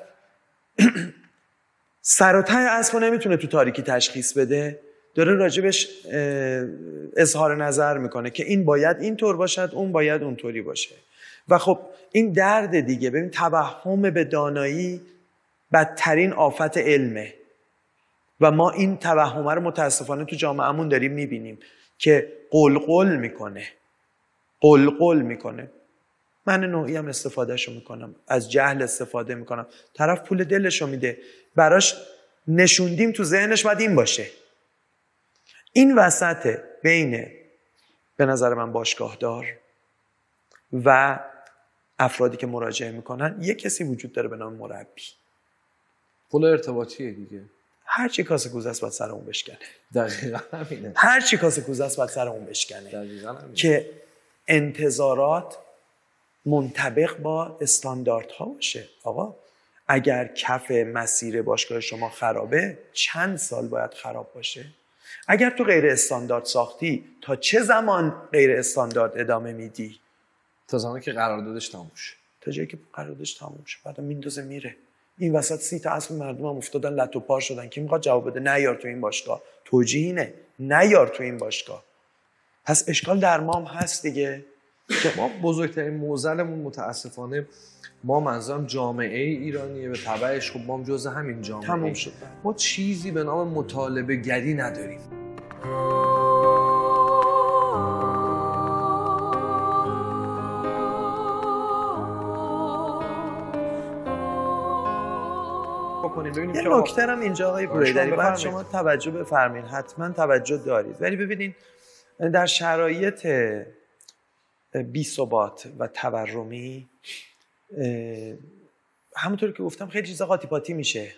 S2: سر و ته اسبو نمیتونه تو تاریکی تشخیص بده، داره راجبش اظهار نظر میکنه که این باید اینطور باشد، اون باید اونطوری باشه. و خب این درد دیگه. ببین توهم به دانایی بدترین آفت علمه و ما این توهمه رو متاسفانه تو جامعهمون داریم میبینیم که قلقل میکنه قلقل میکنه من نوعی هم استفادهشو میکنم، از جهل استفاده میکنم. طرف پول دلشو میده، براش نشوندیم تو ذهنش باید این باشه. این وسط بین به نظر من باشگاهدار و افرادی که مراجعه میکنن یک کسی وجود داره به نام مربی.
S1: پول ارتباطیه دیگه.
S2: هر چی کاسه کوزه است باید سر اون بشکنه.
S1: دقیقاً همینه.
S2: هر چی کاسه کوزه است باید سر اون بشکنه.
S1: دقیقاً همینه.
S2: که انتظارات منطبق با استانداردها باشه. آقا اگر کف مسیر باشگاه شما خرابه چند سال باید خراب باشه؟ اگر تو غیر استاندارد ساختی تا چه زمان غیر استاندارد ادامه میدی؟
S1: تا زمانی که قراردادش تموم شه.
S2: تا جایی که قراردادش تموم شه بعد میندازه میره. این وسط سی تا اسب مردم هم افتادن لتو پار شدن. کی میخواد جواب بده؟ نه یار تو این باشگاه. توجیه اینه نه یار تو این باشگاه. پس اشکال در مام هست دیگه.
S1: که ما بزرگترین معضلمون متاسفانه ما منظورم جامعه ایرانیه، به تبعش خب ما هم جزء همین جامعه
S2: تموم شد.
S1: ما چیزی به نام مطالبه گری نداریم.
S2: یه نکته هم اینجا آقای پوریدری باید شما توجه بفرمایید، حتما توجه دارید. ولی ببینید در شرایط بی ثبات و تورمی همونطور که گفتم خیلی چیزا قاطی پاتی میشه.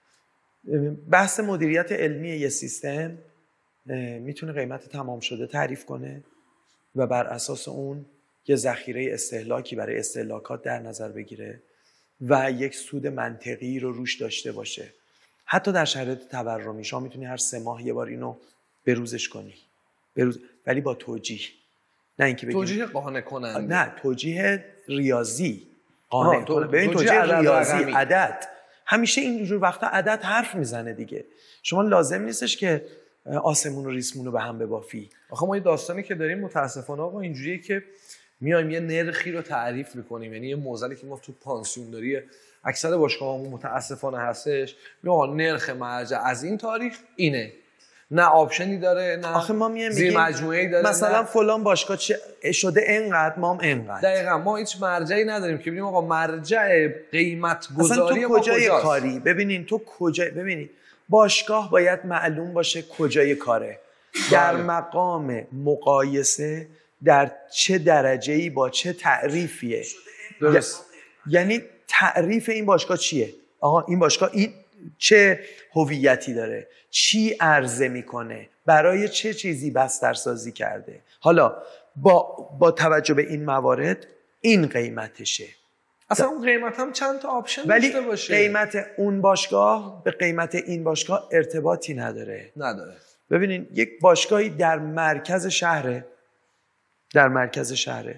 S2: بحث مدیریت علمی یه سیستم میتونه قیمت تمام شده تعریف کنه و بر اساس اون یه ذخیره استهلاکی برای استهلاکات در نظر بگیره و یک سود منطقی رو روش داشته باشه. حتی در شرایط تورمی شما میتونی هر سه ماه یه بار اینو بروزش کنی بروز، ولی با توجیه. نه اینکه بگیم
S1: توجیه قانع کننده،
S2: نه توجیه ریاضی قانع کننده. ببین توجیه, توجیه ریاضی رقمی. عدد همیشه اینجور وقتا عدد حرف میزنه دیگه. شما لازم نیستش که آسمون و ریسمون رو به هم ببافی.
S1: آخه ما یه داستانی که داریم متاسفانه آقا اینجوریه که میایم یه نرخی رو تعریف میکنیم، یعنی یه معضلی که ما تو پانسیونداری اکثر باشگاه‌ها متاسفانه هستش، میگه نرخ مرجع از این تاریخ اینه، نه آپشنی داره نه
S2: آخه ما میایم
S1: زیر مجموعه‌ای داره،
S2: مثلا نه فلان باشگاه شده اینقدر ما هم اینقدر.
S1: دقیقاً ما هیچ مرجعی نداریم که ببینیم آقا مرجع قیمت گذاری
S2: ما کجای کاری. ببینین تو کجا، ببینید باشگاه باید معلوم باشه کجای کاره، در مقام مقایسه در چه درجه‌ای با چه تعریفیه.
S1: درست.
S2: یعنی تعریف این باشگاه چیه؟ آقا این باشگاه این چه هویتی داره، چی عرضه میکنه، برای چه چیزی بسترسازی کرده. حالا با با توجه به این موارد این قیمتشه.
S1: اصلا اون قیمت هم چند تا آپشن
S2: داشته باشه. ولی قیمت اون باشگاه به قیمت این باشگاه ارتباطی نداره.
S1: نداره.
S2: ببینین یک باشگاهی در مرکز شهره در مرکز شهره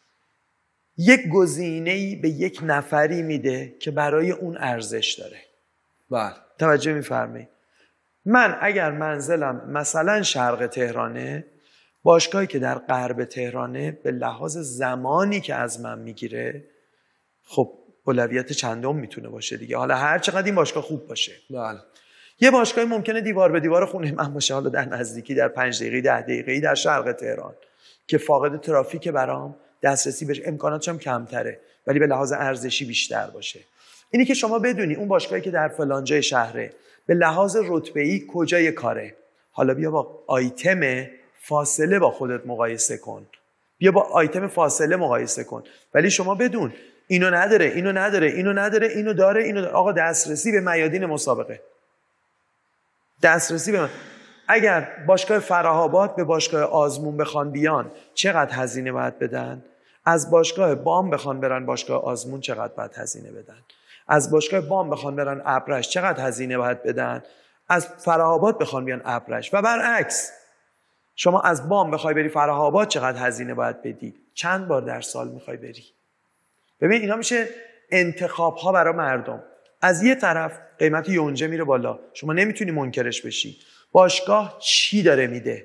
S2: یک گزینه‌ای به یک نفری میده که برای اون ارزش داره.
S1: بله.
S2: توجه می‌فرمایید. من اگر منزلم مثلا شرق تهرانه، باشگاهی که در غرب تهرانه به لحاظ زمانی که از من میگیره خب اولویت چندم میتونه باشه دیگه. حالا هر چقدر این باشگاه خوب باشه.
S1: بله.
S2: یه باشگاهی ممکنه دیوار به دیوار خونه من باشه، حالا در نزدیکی در پنج دقیقه ده دقیقه‌ای در شرق تهران که فاقد ترافیک برام، دسترسی بهش امکاناتش هم کمتره ولی به لحاظ ارزشی بیشتر باشه. اینی که شما بدونی اون باشگاهی که در فلان جای شهره به لحاظ رتبه‌ای کجای کاره. حالا بیا با آیتم فاصله با خودت مقایسه کن. بیا با آیتم فاصله مقایسه کن. ولی شما بدون اینو نداره، اینو نداره، اینو نداره، اینو داره، اینو داره. آقا دسترسی به میادین مسابقه. دسترسی به من. اگر باشگاه فره‌آباد به باشگاه آزمون بخوان بیان چقدر هزینه باید بدن؟ از باشگاه بام بخوان برن باشگاه آزمون چقدر باید هزینه بدن؟ از باشگاه بام بخوان برن ابرش چقدر هزینه باید بدن؟ از فره‌آباد بخوان بیان ابرش و برعکس. شما از بام بخوای بری فره‌آباد چقدر هزینه باید بدی؟ چند بار در سال میخوای بری؟ ببین اینا میشه انتخاب ها برای مردم. از یه طرف قیمت یونجه میره بالا، شما نمیتونی منکرش بشی. باشگاه چی داره میده؟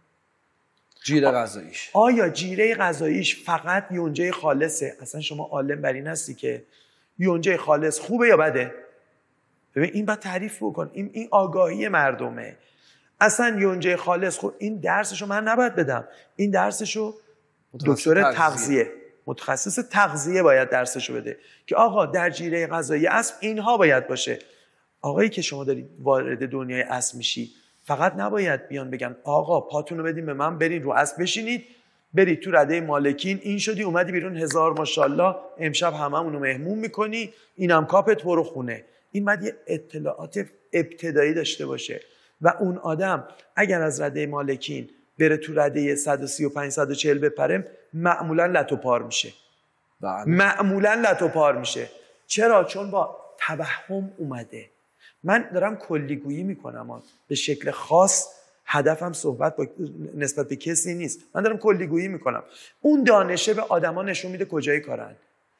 S1: جیره غذاییش.
S2: آیا جیره غذاییش فقط یونجه خالصه؟ اصلا شما عالم بر این هستی که یونجه خالص خوبه یا بده؟ ببین این باید تعریف بکن. این این آگاهی مردمه. اصلا یونجه خالص خب این درسشو من نباید بدم. این درسشو دکتر تغذیه متخصص تغذیه باید درسشو بده که آقا در جیره غذایی اسب اینها باید باشه. آقایی که شما دارید وارد دنیای اسب میشی فقط نباید بیان بگن آقا پاتونو بدین به من، برین رو اسب بشینید، برید تو رده مالکین، این شدی اومدی بیرون هزار ماشاءالله، امشب هممونو مهمون میکنی، اینم کاپت برو خونه. این باید یه اطلاعات ابتدایی داشته باشه و اون آدم اگر از رده مالکین بره تو رده صد و سی و پنج صد و چهل بپره معمولا لتو پار میشه.
S1: بله.
S2: معمولا لتو پار میشه. چرا؟ چون با توهم اومده. من دارم کلیگویی میکنم به شکل خاص، هدفم صحبت با نسبت به کسی نیست، من دارم کلیگویی میکنم. اون دانشه به آدما نشون میده کجای کارن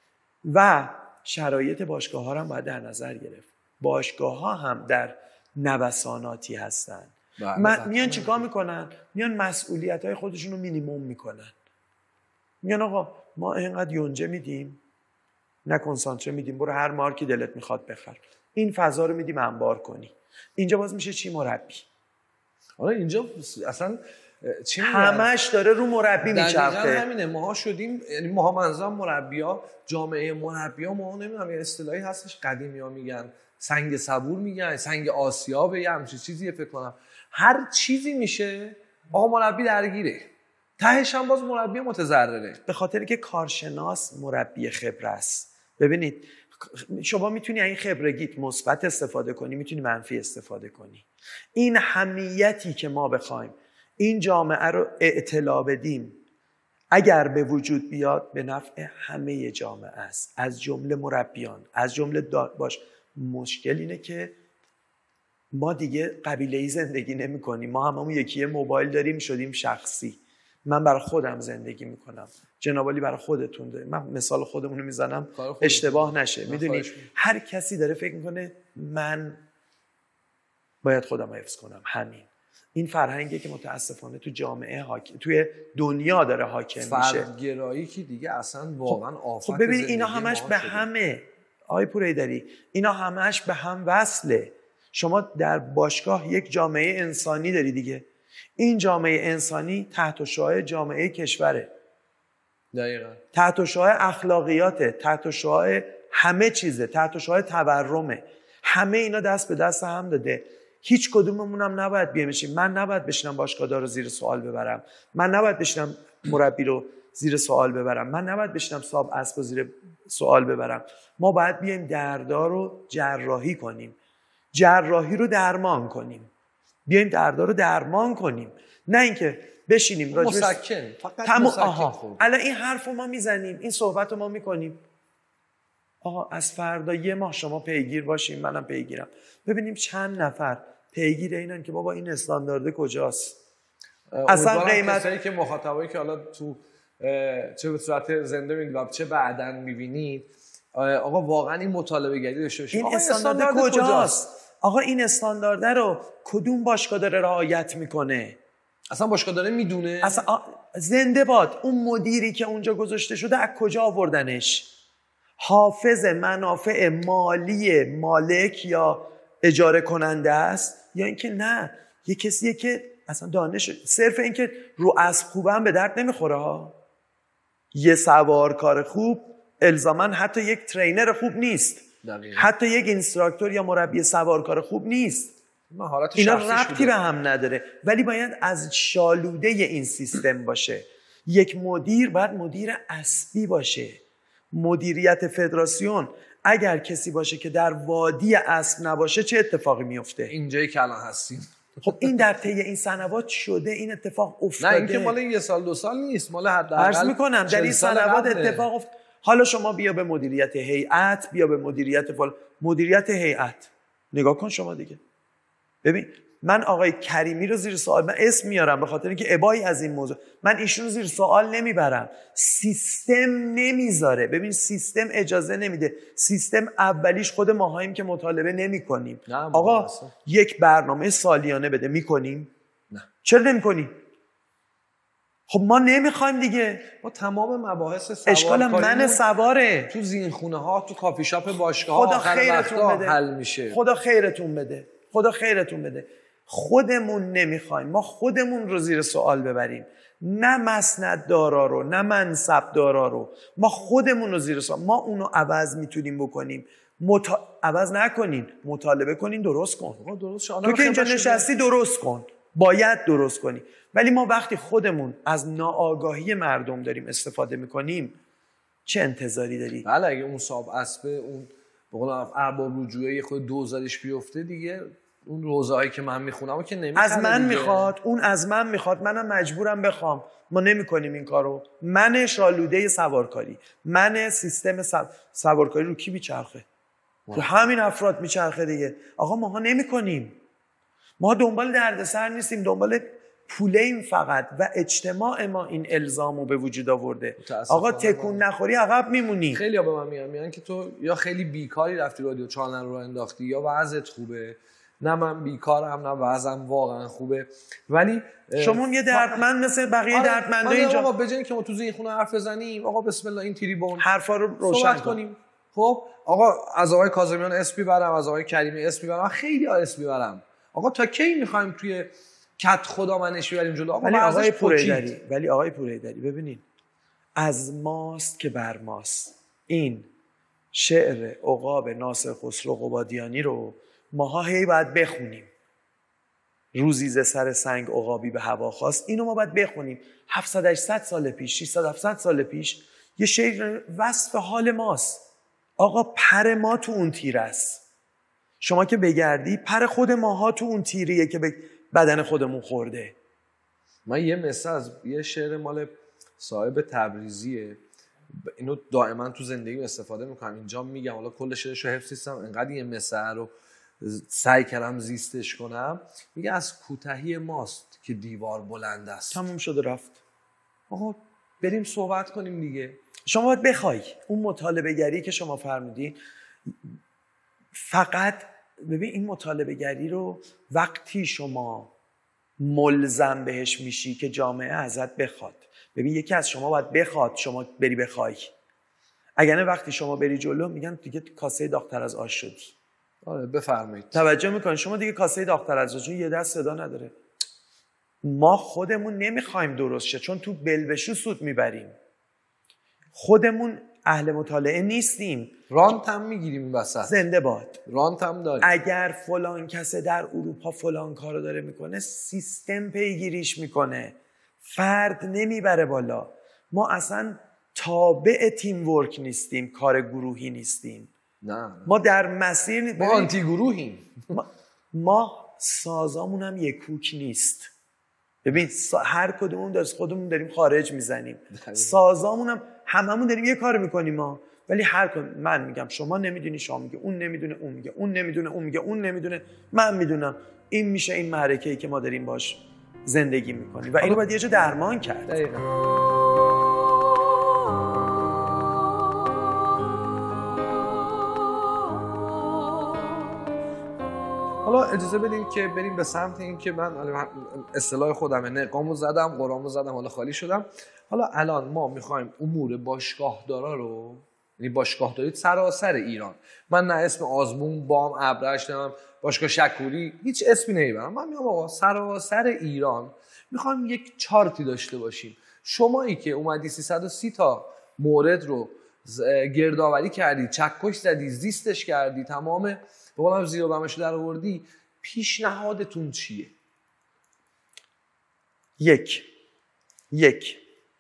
S2: و شرایط باشگاه ها رو هم باید در نظر گرفت. باشگاه ها هم در نوساناتی هستن. من میان چیکار میکنن؟ میان مسئولیت های خودشون رو مینیمم میکنن. میان آقا ما اینقدر یونجه میدیم، نه کنسانتره میدیم، برو هر مارکی دلت میخواد بخر، این فضا رو میدیم انبار کنی. اینجا باز میشه چی؟ مربی.
S1: آره اینجا اصلا چی
S2: همش داره رو مربی میچرخه.
S1: دقیقاً همینه. ماها شدیم، یعنی ماها منظورم مربی‌ها، جامعه مربی‌ها، ما نمیدونم یه اصطلاحی هستش قدیمی‌ها میگن سنگ صبور میگن، سنگ آسیاب، یه همچین چیزیه فکر کنم. هر چیزی میشه آقا مربی درگیره، تهش هم باز مربی متضرره،
S2: به خاطر که کارشناس مربی خبره است. ببینید شما میتونی این خبرگیت مثبت استفاده کنی، میتونی منفی استفاده کنی. این همیتی که ما بخوایم این جامعه رو اطلاع بدیم اگر به وجود بیاد به نفع همه جامعه است، از جمله مربیان، از جمله باش. مشکل اینه که ما دیگه قبیله‌ای زندگی نمی کنیم. ما هممون یکی موبایل داریم، شدیم شخصی. من برای خودم زندگی میکنم، جناب علی برای خودتون داره. من مثال خودمون رو میزنم اشتباه نشه. میدونی هر کسی داره فکر میکنه من باید خودم رو حفظ کنم. همین این فرهنگی که متاسفانه تو جامعه حاکم، توی دنیا داره حاکم میشه.
S1: فردگرایی که دیگه اصلا واقعا آفت.
S2: خب ببین اینا همش به همه آقای پوریدری، اینا همش به هم وصله. شما در باشگاه یک جامعه انسانی داری دیگه. این جامعه انسانی تحت شعاع جامعه کشوره.
S1: دقیقاً.
S2: تحت شعاع اخلاقیاته، تحت شعاع همه چیزه، تحت شعاع تورمه. همه اینا دست به دست هم داده. هیچ کدوممون هم نباید بیامشیم. من نباید بشینم باشگاهدار رو زیر سوال ببرم. من نباید بشینم مربی رو زیر سوال ببرم. من نباید بشینم صاحب اسب رو زیر سوال ببرم. ما باید بیایم دردار رو جراحی کنیم. جراحی رو درمان کنیم. بیایم دردار رو درمان کنیم. نه اینکه بشینیم راجبش
S1: مسکن فقط
S2: تمو...
S1: مسکن.
S2: آها الان این حرف رو ما میزنیم، این صحبت رو ما میکنیم. آقا از فردا یه ماه شما پیگیر باشیم، منم پیگیرم، ببینیم چند نفر پیگیر اینن که بابا این استاندارد کجاست. اصلا قیمت
S1: کسایی که مخاطبایی که حالا تو چه به صورت زنده میبینید و چه بعداً میبینید، آقا واقعا این مطالبه گری داشته باشید.
S2: این استاندارد, استاندارد کجاست؟, کجاست آقا این استاندارد رو کدوم باشگاه داره رعایت میکنه؟
S1: اصلا باشگاه داره میدونه؟
S2: اصلا زنده باد اون مدیری که اونجا گذاشته شده، از کجا آوردنش؟ حافظ منافع مالی مالک یا اجاره کننده است یا اینکه نه یه کسیه که اصلا دانش صرف اینکه رو اسب خوبه هم به درد نمیخوره ها. یه سوارکار خوب الزاما حتی یک ترینر خوب نیست.
S1: دقیقا.
S2: حتی یک اینستراکتور یا مربی سوارکار خوب نیست. اینا ربطی به هم نداره، ولی باید از شالوده این سیستم باشه. یک مدیر باید مدیر اسبی باشه. مدیریت فدراسیون اگر کسی باشه که در وادی اسب نباشه چه اتفاقی میفته؟
S1: اینجایی که الان هستیم.
S2: خب این در طی این سنوات شده، این اتفاق افتاده.
S1: نه اینکه مال یه سال دو سال نیست، مال حداقل
S2: عرض میکنم در این سنوات اتفاق افتاده. حالا شما بیا به مدیریت هیئت، بیا به مدیریت فال مدیریت هیئت نگاه کن شما دیگه. ببین من آقای کریمی رو زیر سوال، من اسم میارم به خاطر اینکه ابایی از این موضوع، من ایشون رو زیر سوال نمیبرم. سیستم نمیذاره. ببین سیستم اجازه نمیده. سیستم اولیش خود ماهاییم که مطالبه نمیکنیم. آقا باستم. یک برنامه سالیانه بده، میکنیم؟
S1: نه.
S2: چرا نمیکنیم؟ خب ما نمیخوایم دیگه.
S1: ما تمام مباحث سوار
S2: اشکال من سواره
S1: تو زینخونه ها، تو کافی شاپ باشگاه
S2: خدا خیرتون بده.
S1: حل میشه.
S2: خدا خیرتون بده. خدا خیرتون بده. خودمون نمیخوایم ما خودمون رو زیر سوال ببریم. نه مسند دارا رو، نه منصب دارا رو. ما خودمون رو زیر سوال، ما اونو عوض میتونیم بکنیم. متا... عوض نکنین، مطالبه کنین، درست کن.
S1: درست
S2: تو که اینجا نشستی درست کن، باید درست کنی. ولی ما وقتی خودمون از ناآگاهی مردم داریم استفاده میکنیم، چه انتظاری داری؟
S1: بله اگه اون صاحب اسب اون به قول ارباب رجوعی خود دوزارش بیفته دیگه، اون روزایی که من میخونم که نمیخواد
S2: از من دیگه. میخواد اون از من میخواد، منم مجبورم بخوام. ما نمیکنیم این کارو. من شالوده سوارکاری، من سیستم سوارکاری رو کی میچرخه؟ رو همین افراد میچرخه دیگه. آقا ماها نمیکنیم. ما دنبال دردسر نیستیم، دنبال پولیم فقط. و اجتماع ما این الزامو به وجود آورده. آقا تکون نخوری عقب میمونی.
S1: خیلی ها به من میگن میگن که تو یا خیلی بیکاری رفتی رادیو چهارنل رو انداختی یا وضعت خوبه. نه من بیکارم، نه وضعم واقعا خوبه. ولی
S2: شما یه دردمند مثل بقیه آره دردمندا اینجا.
S1: آقا به جای اینکه ما تو زین خونه حرف بزنیم، آقا بسم الله این تریبون
S2: حرفا رو روشن
S1: کنیم. خب آقا از آقای کاظمیان اسم میبرم، از آقای کریمی اسم میبرم، خیلی ها اسم میبرم. آقا تا کی میخوایم توی کت خدا منش ببریم جلو؟ آقا
S2: ولی آقای پوریدری ولی آقای پوریدری ببینید، از ماست که بر ماست. این شعر عقاب ناصر خسرو قبادیانی رو ماها هی باید بخونیم. روزی ز سر سنگ عقابی به هوا خواست، اینو ما باید بخونیم. هفتصد هشتصد سال پیش، ششصد هفتصد سال پیش یه شعر وصف حال ماست. آقا پر ما تو اون تیر است. شما که بگردی پر خود ماها تو اون تیریه که به بدن خودمون خورده.
S1: من یه مثل از یه شعر مال صاحب تبریزیه، اینو دائما تو زندگی استفاده میکنم، اینجا میگم، حالا کل شعرشو حفظ نیستم، انقدر یه مثل رو سعی کردم زیستش کنم. میگه از کوتاهی ماست که دیوار بلند است.
S2: تموم شده رفت.
S1: آقا بریم صحبت کنیم دیگه.
S2: شما باید بخوای اون مطالبه گری که شما فرمودین، فقط ببین این مطالبه گری رو وقتی شما ملزم بهش میشی که جامعه ازت بخواد. ببین یکی از شما باید بخواد شما بری بخوای، اگر نه وقتی شما بری جلو میگن دیگه کاسه داغ‌تر از آش شدی.
S1: آره بفرمایید.
S2: توجه میکنین شما دیگه کاسه داغ‌تر از آش، چون یه دست صدا نداره. ما خودمون نمیخوایم درست شه، چون تو بلبشو سود میبریم. خودمون اهل مطالعه نیستیم.
S1: رانت هم میگیریم این وسط.
S2: زنده باد.
S1: رانت هم داریم.
S2: اگر فلان کسه در اروپا فلان کارو داره میکنه، سیستم پیگیریش میکنه، فرد نمیبره بالا. ما اصلا تابع تیم ورک نیستیم، کار گروهی نیستیم.
S1: نه
S2: ما در مسیر
S1: ما آنتی گروهیم.
S2: ما, ما سازامون هم یک کوک نیست. ببین هر کدومون داریم خودمون داریم خارج میزنیم، سازامون هم هممون داریم یه کار میکنیم ما. ولی هر کدوم، من میگم شما نمیدونی، شما میگه اون نمیدونه، اون میگه اون نمیدونه، اون میگه اون نمیدونه، من میدونم. این میشه این معرکه‌ای که ما داریم باش زندگی میکنیم و اینو باید یه جا درمان کرد.
S1: دقیقاً. حالا اجازه بدیم که بریم به سمت این که من اصطلاح خودمه، نقامو زدم، قرامو زدم، حالا خالی شدم. حالا الان ما میخوایم امور باشگاهدارا رو، یعنی باشگاهداری سراسر ایران، من نه اسم آزمون، بام، ابرش، نمیم باشگاه شکوری، هیچ اسمی نمیبرم. من میگم آقا سراسر ایران میخوایم یک چارتی داشته باشیم. شمایی که اومدی سیصد و سی تا مورد رو گردآوری کردی، چکش زدی، زیستش کردی، تمام به قولم زیر و بمشو در آوردی، پیشنهادتون چیه؟
S2: یک یک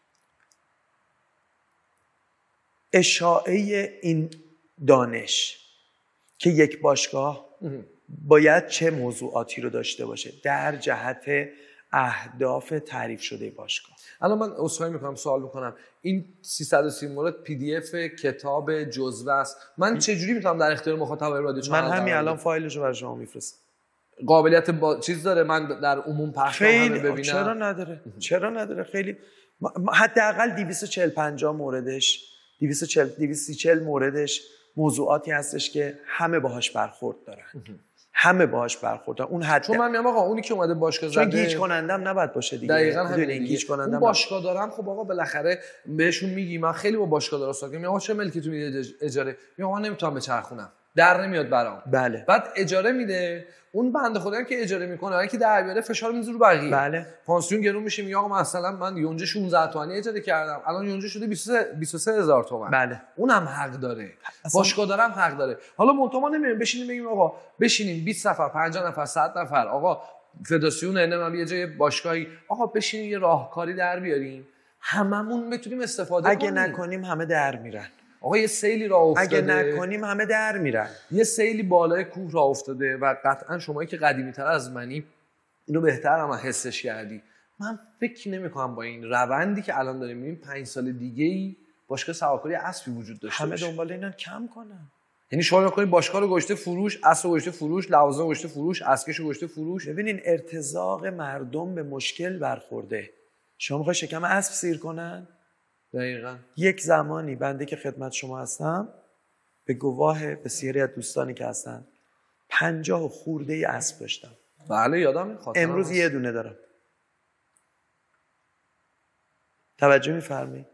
S2: اشاعه این دانش که یک باشگاه باید چه موضوعاتی رو داشته باشه در جهت اهداف تعریف شده باشگاه.
S1: الان من عذرخواهی میکنم سوال میکنم، این سیصد و سی مورد پی دی اف کتاب جزوه است، من چه جوری میتونم در اختیار مخاطبای رادیو چهارنل؟
S2: من همین الان فایلشو برای شما میفرستم.
S1: قابلیت با... چیز داره من در عموم پخش کنم ببینم؟
S2: چرا نداره؟ چرا نداره؟ خیلی حداقل دویست و چهل پنجاه موردش، دویست و چهل دویست و چهل موردش موضوعاتی هستش که همه باهاش برخورد دارن. همه باهاش برخورد دارن. اون حد
S1: چون من میگم آقا اونی که اومده باشگاه زده،
S2: چون گیج کنندم نباید باشه دیگه.
S1: دقیقاً همین
S2: گیج کنندم.
S1: اون باشگاه دارم، خب آقا بالاخره بهشون میگی، من خیلی با باشگاه دارا صحبت میگم آقا چه ملکی تو میده اجاره، میگم من نمیتونم بچرخونم. در نمیاد برام.
S2: بله.
S1: بعد اجاره میده، اون بنده خدایی که اجاره میکنه هر کی در بیاره فشار میذاره رو بقیه.
S2: بله.
S1: پانسیون گرون میشه، میگه آقا مثلا من یونجه شانزده تومانی اجاره کردم، الان یونجه شده بیست و سه هزار تومان.
S2: بله.
S1: اونم حق داره، باشگاه دارم حق داره. حالا منتها ما نمیریم بشینیم بگیم آقا بشینیم بیست نفر پنجاه نفر صد نفر آقا فدراسیون انم یه جای باشگاهی آقا بشینیم یه راهکاری در بیاریم هممون بتونیم استفاده
S2: اگه
S1: کنیم.
S2: اگه نکنیم همه در میرن.
S1: آقا یه سیلی راه افتاده،
S2: اگه نکنیم همه در میرن.
S1: یه سیلی بالای کوه راه افتاده و قطعا شمایی که قدیمی تر از منی اینو بهتر هم حسش کردی. من فکر نمی‌کنم با این روندی که الان داریم می‌بینیم پنج سال دیگه‌ای باشگاه سوارکاری اسبی وجود داشته باشه.
S2: همه دنبال اینن کم کنن.
S1: یعنی شما می‌خواید باشگاه رو گشته فروش، اسب رو گشته فروش، لوازم رو گشته فروش، اسکش رو گشته فروش.
S2: ببینین ارتزاق مردم به مشکل برخورده. شما می‌خواید شکم اسب سیر کنن؟
S1: دقیقاً.
S2: یک زمانی بنده که خدمت شما هستم به گواه بسیاری از دوستانی که هستن پنجاه خورده اسب داشتم.
S1: بله یادم میاد.
S2: امروز یه دونه دارم. توجه می‌فرمایید؟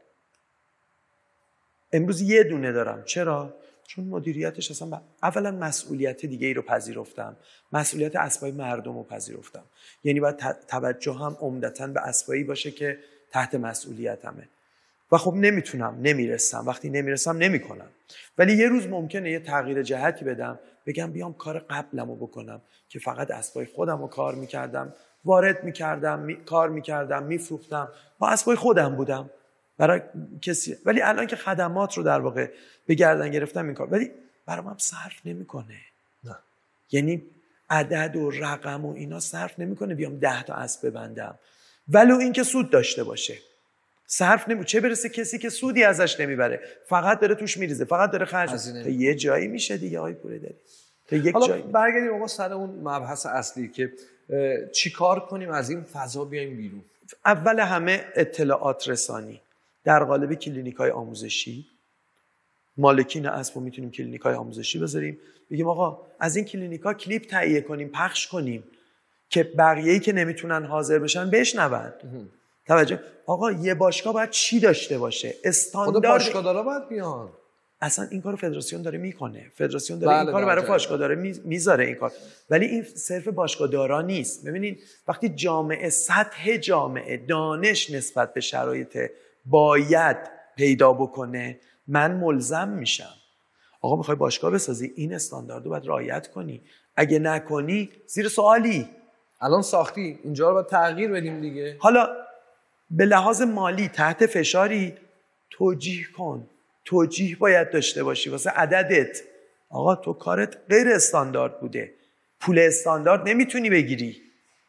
S2: امروز یه دونه دارم. چرا؟ چون مدیریتش اصلا ب... اولا مسئولیت دیگه ای رو پذیرفتم. مسئولیت اسبای مردم رو پذیرفتم. یعنی باید ت... توجه هم عمدتاً به اسبایی باشه که تحت مسئولیتمه. و خب نمیتونم، نمیرسم. وقتی نمیرسم نمیکنم. ولی یه روز ممکنه یه تغییر جهتی بدم، بگم بیام کار قبلمو بکنم که فقط اسبای خودمو کار میکردم، وارد میکردم، می... کار میکردم، میفروختم، با اسبای خودم بودم برای کسی. ولی الان که خدمات رو در واقع به گردن گرفتم این کار، ولی برام هم صرف نمیکنه.
S1: نه.
S2: یعنی عدد و رقم و اینا صرف نمیکنه بیام ده تا اسب ببندم. ولو اینکه سود داشته باشه. صرف نمی چه برسه کسی که سودی ازش نمیبره، فقط داره توش میریزه، فقط داره خرج. تا یه جایی میشه دیگه آقای پوریدری. تا یک
S1: حالا
S2: جایی.
S1: برگردیم آقا سر اون مبحث اصلی که چی کار کنیم از این فضا بیایم بیرون.
S2: اول همه اطلاعات رسانی در قالب کلینیک‌های آموزشی. مالکین اسبو میتونیم کلینیک‌های آموزشی بذاریم، بگیم آقا از این کلینیک‌ها کلیپ تهیه کنیم، پخش کنیم که بقیه‌ای که نمیتونن حاضر بشن بشنون. توجه آقا یه باشگاه باید چی داشته باشه؟ استاندارد.
S1: خود باشگاه دارا باید بیان.
S2: اصلا این کارو فدراسیون داره میکنه. فدراسیون داره
S1: بله
S2: این کارو
S1: بله
S2: برای باشگاه داره میذاره این کار. ولی این صرف باشگاه دارا نیست. ببینید وقتی جامعه، سطح جامعه دانش نسبت به شرایط باید پیدا بکنه، من ملزم میشم. آقا میخوای باشگاه بسازی، این استانداردو باید رعایت کنی. اگه نکنی زیر سوالی.
S1: الان ساختی، اینجا رو باید تغییر بدیم دیگه.
S2: حالا به لحاظ مالی تحت فشاری توجیه کن. توجیه باید داشته باشی واسه عددت. آقا تو کارت غیر استاندارد بوده، پول استاندارد نمیتونی بگیری.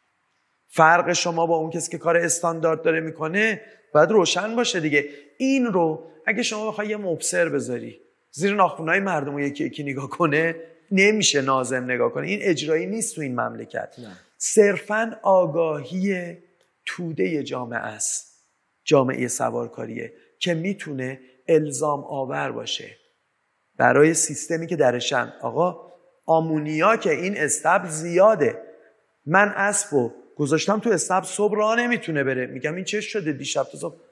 S2: فرق شما با اون کسی که کار استاندارد داره میکنه باید روشن باشه دیگه. این رو اگه شما بخوای یه مبصر بذاری زیر ناخن‌های مردم رو یکی یکی نگاه کنه، نمیشه ناظم نگاه کنه. این اجرایی نیست تو این مملکت. صرفاً آگاهی توده جامعه است، جامعه سوارکاریه که میتونه الزام آور باشه برای سیستمی که درشن. آقا آمونیا که این استبل زیاده، من اسبو گذاشتم تو استبل صبح راه نمیتونه بره، میگم این چه شده دیشب تا صبح؟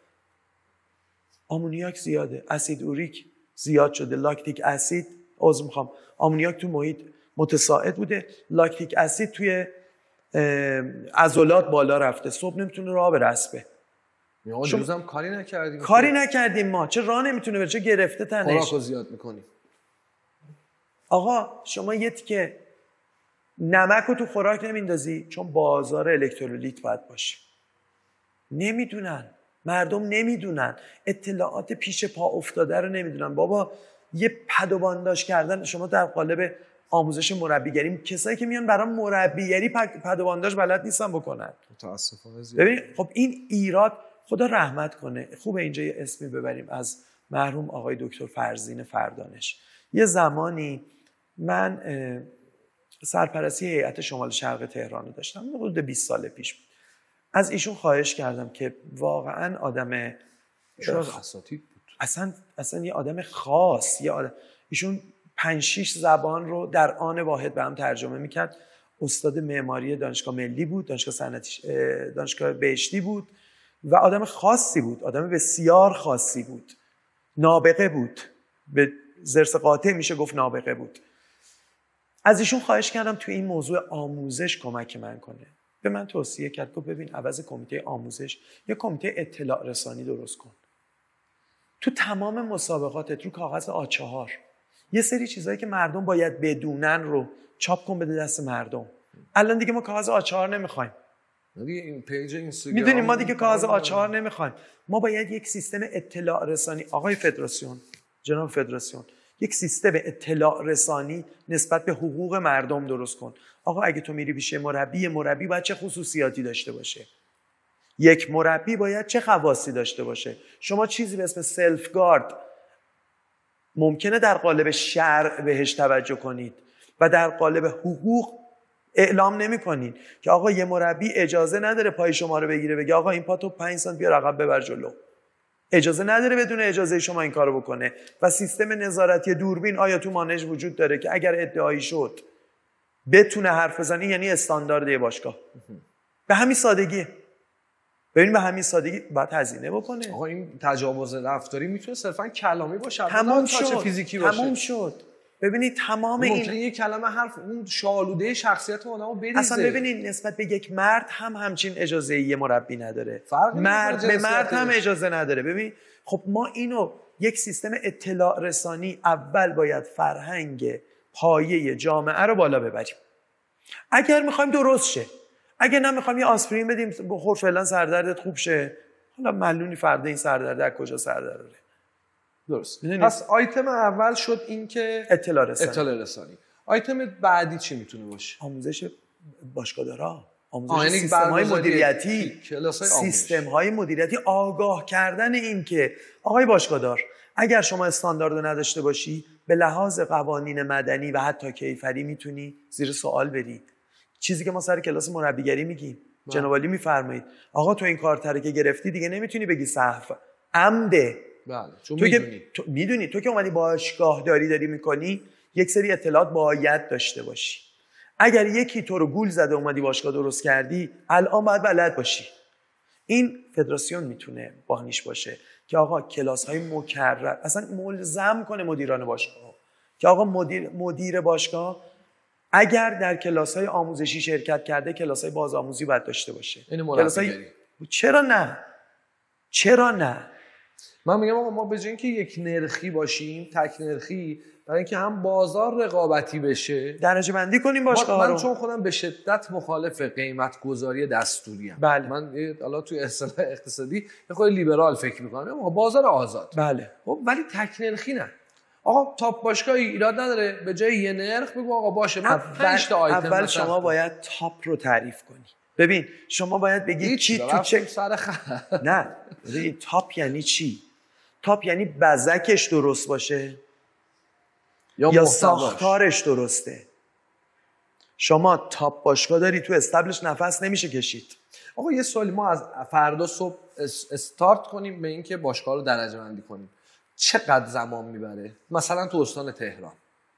S2: آمونیاک زیاده، اسید اوریک زیاد شده، لاکتیک اسید عذر میخوام آمونیاک تو محیط متساعد بوده، لاکتیک اسید توی عضلات بالا رفته، صبح نمیتونه راه بره اسبه.
S1: ما جزم کاری نکردیم.
S2: کاری نکردیم ما. چه راه نمیتونه بره، چه گرفته تنش.
S1: خوراکو زیاد میکنیم.
S2: آقا شما یه تیکه نمک رو تو خوراک نمیندازی چون بازار الکترولیت باید باشه. نمیدونن، مردم نمیدونن، اطلاعات پیش پا افتاده رو نمیدونن. بابا یه پد و بانداژ کردن شما در قالب آموزش مربیگری، کسایی که میان برای مربیگری پد و بانداژ بلد نیستن بکنن.
S1: متاسفانه زیاد.
S2: ببین خب این ایراد، خدا رحمت کنه. خوبه اینجا یه اسمی ببریم از مرحوم آقای دکتر فرزین فردانش. یه زمانی من سرپرستی هیئت شمال شرق تهران رو داشتم، حدود بیست سال پیش بود. از ایشون خواهش کردم که واقعا آدم
S1: شاید اساتید بود.
S2: اصلا اصلا یه آدم خاص، یه آدم ایشون پنج شش زبان رو در آن واحد به هم ترجمه میکرد. استاد معماری دانشگاه ملی بود، دانشگاه صنعتی، دانشگاه بهشتی بود و آدم خاصی بود، آدم بسیار خاصی بود. نابغه بود، به ضرس قاطع میشه گفت نابغه بود. از ایشون خواهش کردم تو این موضوع آموزش کمک من کنه. به من توصیه کرد که ببین عوض کمیته آموزش یه کمیته اطلاع رسانی درست کن. تو تمام مسابقاتت رو کاغذ آ چهار یه سری چیزایی که مردم باید بدونن رو چاپ کن بده دست مردم. الان دیگه ما کاغذ آ چهار نمیخوایم.
S1: دیگه این پیج اینستاگرام
S2: میدونیم ما دیگه کاغذ آ چهار نمیخوایم. ما باید یک سیستم اطلاع رسانی، آقای فدراسیون، جناب فدراسیون، یک سیستم اطلاع رسانی نسبت به حقوق مردم درست کن. آقا اگه تو میری پیش مربی، مربی باید چه خصوصیاتی داشته باشه؟ یک مربی باید چه خواصی داشته باشه؟ شما چیزی به اسم سلف گارد ممکنه در قالب شرع بهش توجه کنید و در قالب حقوق اعلام نمی‌کنید که آقا یه مربی اجازه نداره پای شما رو بگیره بگه آقا این پا تو پنج سانت بیار عقب ببر جلو. اجازه نداره بدون اجازه شما این کارو بکنه. و سیستم نظارتی دوربین آیا تو مانج وجود داره که اگر ادعایی شد بتونه حرف بزنه؟ یعنی استاندارد باشگاه. به همین سادگی. ببین به همین سادگی باید هزینه بکنه.
S1: آقا این تجاوز رفتاری میتونه صرفا کلامی باشه،
S2: تمام شد.
S1: فیزیکی باشه.
S2: تمام شد. ببینید تمام این
S1: ممکنه یه کلمه حرف اون شالوده شخصیت آدمو بریزه.
S2: اصلا ببینید نسبت به یک مرد هم همچین اجازه یه مربی نداره.
S1: مرد
S2: به مرد هم اجازه نداره. ببین خب ما اینو یک سیستم اطلاع رسانی اول باید فرهنگ پایه جامعه رو بالا ببریم. اگر میخوایم درست شه، اگر نمیخوایم یه آسپرین بدیم بخور فعلا سردردت خوب شه، حالا معلومی فردا این سردرد از کجا سر داره.
S1: درست. پس آیتم اول شد این که
S2: اطلاع رسانی.
S1: اطلاع رسانی. آیتم بعدی چی میتونه باشه؟
S2: آموزش باشگاهدارا، آموزش
S1: یعنی
S2: سیستم‌های مدیریتی،
S1: کلاس‌های
S2: سیستم‌های مدیریتی، آگاه کردن این که آقای باشگاهدار اگر شما استاندارد رو نداشته باشی به لحاظ قوانین مدنی و حتی کیفری میتونی زیر سوال بری. چیزی که ما سر کلاس مربیگری میگیم، جناب عالی میفرمایید آقا تو این کارتره که گرفتی دیگه نمیتونی بگی سهو، عمده.
S1: بله چون
S2: تو
S1: میدونی
S2: که تو میدونی تو که اومدی باشگاهداری داری میکنی یک سری اطلاعات باید داشته باشی. اگر یکی تو رو گول زده اومدی باشگاه درست کردی الان باید بلد باشی. این فدراسیون میتونه باهنیش باشه که آقا کلاس‌های مکرر اصلا ملزم کنه مدیران باشگاه که آقا مدیر مدیر باشگاه اگر در کلاس‌های آموزشی شرکت کرده کلاس‌های بازآموزی باید داشته باشه.
S1: کلاس‌های
S2: چرا نه؟ چرا نه؟
S1: من میگم آقا ما به جای اینکه یک نرخی باشیم، تک نرخی، برای اینکه هم بازار رقابتی بشه
S2: درجه بندی کنیم باشگاه رو.
S1: من چون خودم به شدت مخالف قیمت گذاری دستوری ام.
S2: بله.
S1: من حالا توی اصطلاح اقتصادی یه خورده لیبرال فکر می‌کنم. آقا بازار آزاد.
S2: بله.
S1: خب ولی تک نرخی نه. آقا تاپ باشگاهی ایراد نداره به جای یه نرخ بگو آقا باشه من پنج تا آیتم
S2: اول شما باید تاپ رو تعریف کنی. ببین شما باید بگی چی تو چه
S1: سر خ...
S2: نه ببین تاپ یعنی چی؟ تاپ یعنی بزکش درست باشه یا, یا ساختارش درسته. شما تاپ باشگاه داری تو استبلش نفس نمیشه کشید.
S1: آقا یه سوالی، ما از فردا صبح استارت کنیم به اینکه باشگاه رو درجه بندی کنیم چقدر زمان میبره؟ مثلا تو استان تهران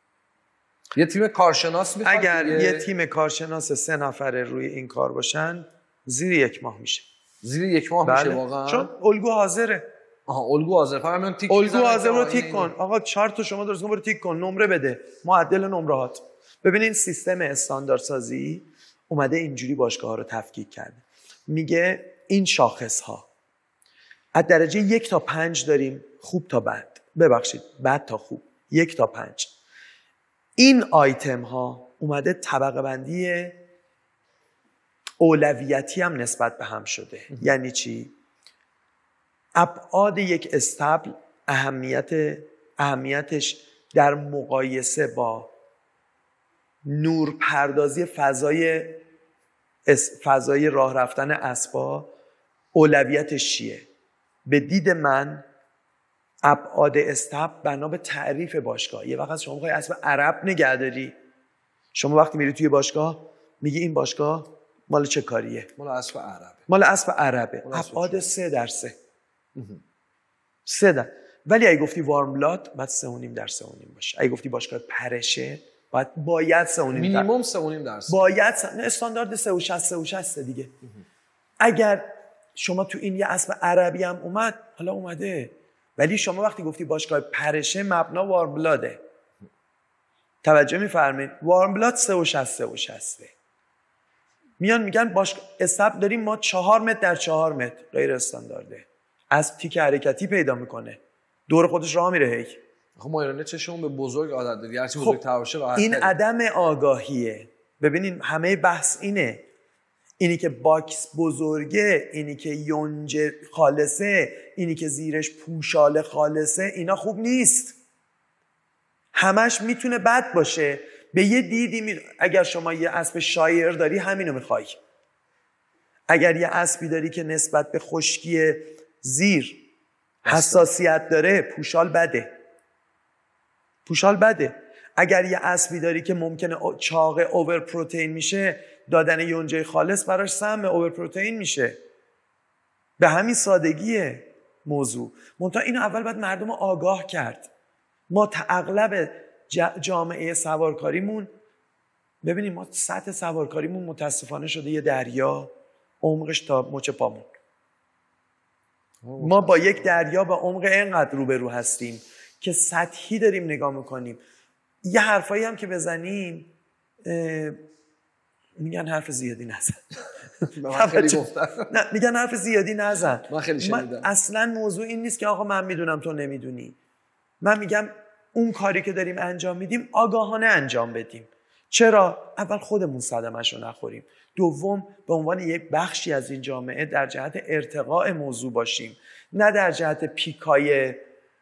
S1: یه تیم کارشناس میخواد.
S2: اگر یه تیم کارشناس سه نفره روی این کار باشن زیر یک ماه میشه.
S1: زیر یک ماه
S2: بله.
S1: میشه واقعا؟
S2: چون الگو حاضره.
S1: آها الگو حاضر. فهمیدم تیک
S2: الگو حاضر رو تیک کن. آقا چارت تو شما درست کن برو تیک کن، نمره بده، معدل نمرهات. ببینین سیستم استانداردسازی اومده اینجوری باشگاه‌ها رو تفکیک کرده. میگه این شاخص ها از درجه یک تا پنج داریم، خوب تا بد، ببخشید بد تا خوب، یک تا پنج. این آیتم ها اومده طبقه بندی اولویتی هم نسبت به هم شده. یعنی چی؟ ابعاد یک استبل اهمیت اهمیتش در مقایسه با نورپردازی فضای فضای راه رفتن اسبا اولویتش چیه؟ به دید من ابعاد استبل بنا به تعریف باشگاه. یه وقت شما می‌خوای اسب عرب نگه داری، شما وقتی میری توی باشگاه میگی این باشگاه مال چه کاریه؟
S1: مال اسب عربه.
S2: مال اسب عربه. ابعاد سه در سه. سه در. ولی اگه گفتی وارم بلاد باید سه و نیم در سه و نیم باشه. اگه گفتی باشگاه پرشه باید باید سه و نیم
S1: مینیمم سه و نیم درصد.
S2: باید س... استاندارد سه و شصت سه و شصت دیگه. اگر شما تو این یه اسب عربی هم اومد، حالا اومده، ولی شما وقتی گفتی باشگاه پرشه مبنا وارم بلاده. توجه می‌فرمایید؟ وارم بلاد سه و شصت سه و شصت میان میگن باش استاب داریم ما چهار متر در چهار متر، غیر استاندارده. از تیک حرکتی پیدا میکنه، دور خودش راه میره. هی
S1: خب ما ایرانی چشمون به بزرگ عادت داری، هرچی
S2: خب
S1: بزرگتر باشه راحت
S2: این
S1: تره.
S2: عدم آگاهیه. ببینین همه بحث اینه، اینی که باکس بزرگه، اینی که یونج خالصه، اینی که زیرش پوشال خالصه، اینا خوب نیست. همش میتونه بد باشه. به یه دیدی می... اگر شما یه اسب شایر داری همینو میخوای. اگر یه اسبی داری که نسبت به خشکی زیر حساسیت داره، پوشال بده. پوشال بده. اگر یه اسبی داری که ممکنه چاق اوور پروتئین میشه، دادن یونجه خالص براش سم اوور پروتئین میشه. به همین سادگیه موضوع. منتها اینو اول باید مردم رو آگاه کرد. ما تا اغلب جامعه سوارکاریمون، ببینیم ما سطح سوارکاریمون متاسفانه شده یه دریا، عمقش تا مچ پامون. ما با یک دریا با عمق اینقدر روبرو هستیم که سطحی داریم نگاه میکنیم. یه حرفایی هم که بزنیم میگن حرف زیادی نزن.
S1: من خیلی گفتم.
S2: نه میگن حرف زیادی نزن.
S1: من خیلی شنیدم.
S2: اصلا موضوع این نیست که آقا من میدونم تو نمیدونی. من میگم اون کاری که داریم انجام میدیم آگاهانه انجام بدیم. چرا؟ اول خودمون صدمه‌شو نخوریم. دوم به عنوان یک بخشی از این جامعه در جهت ارتقاء موضوع باشیم، نه در جهت پیکای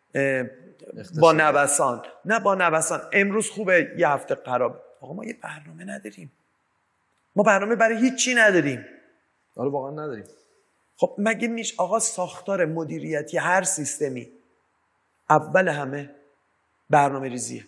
S2: با نوسان. نه با نوسان امروز خوبه یه هفته خراب. آقا ما یه برنامه نداریم. ما برنامه برای هیچی نداریم.
S1: آره واقعا نداریم.
S2: خب مگه میش آقا ساختار مدیریتی هر سیستمی اول همه برنامه ریزیه،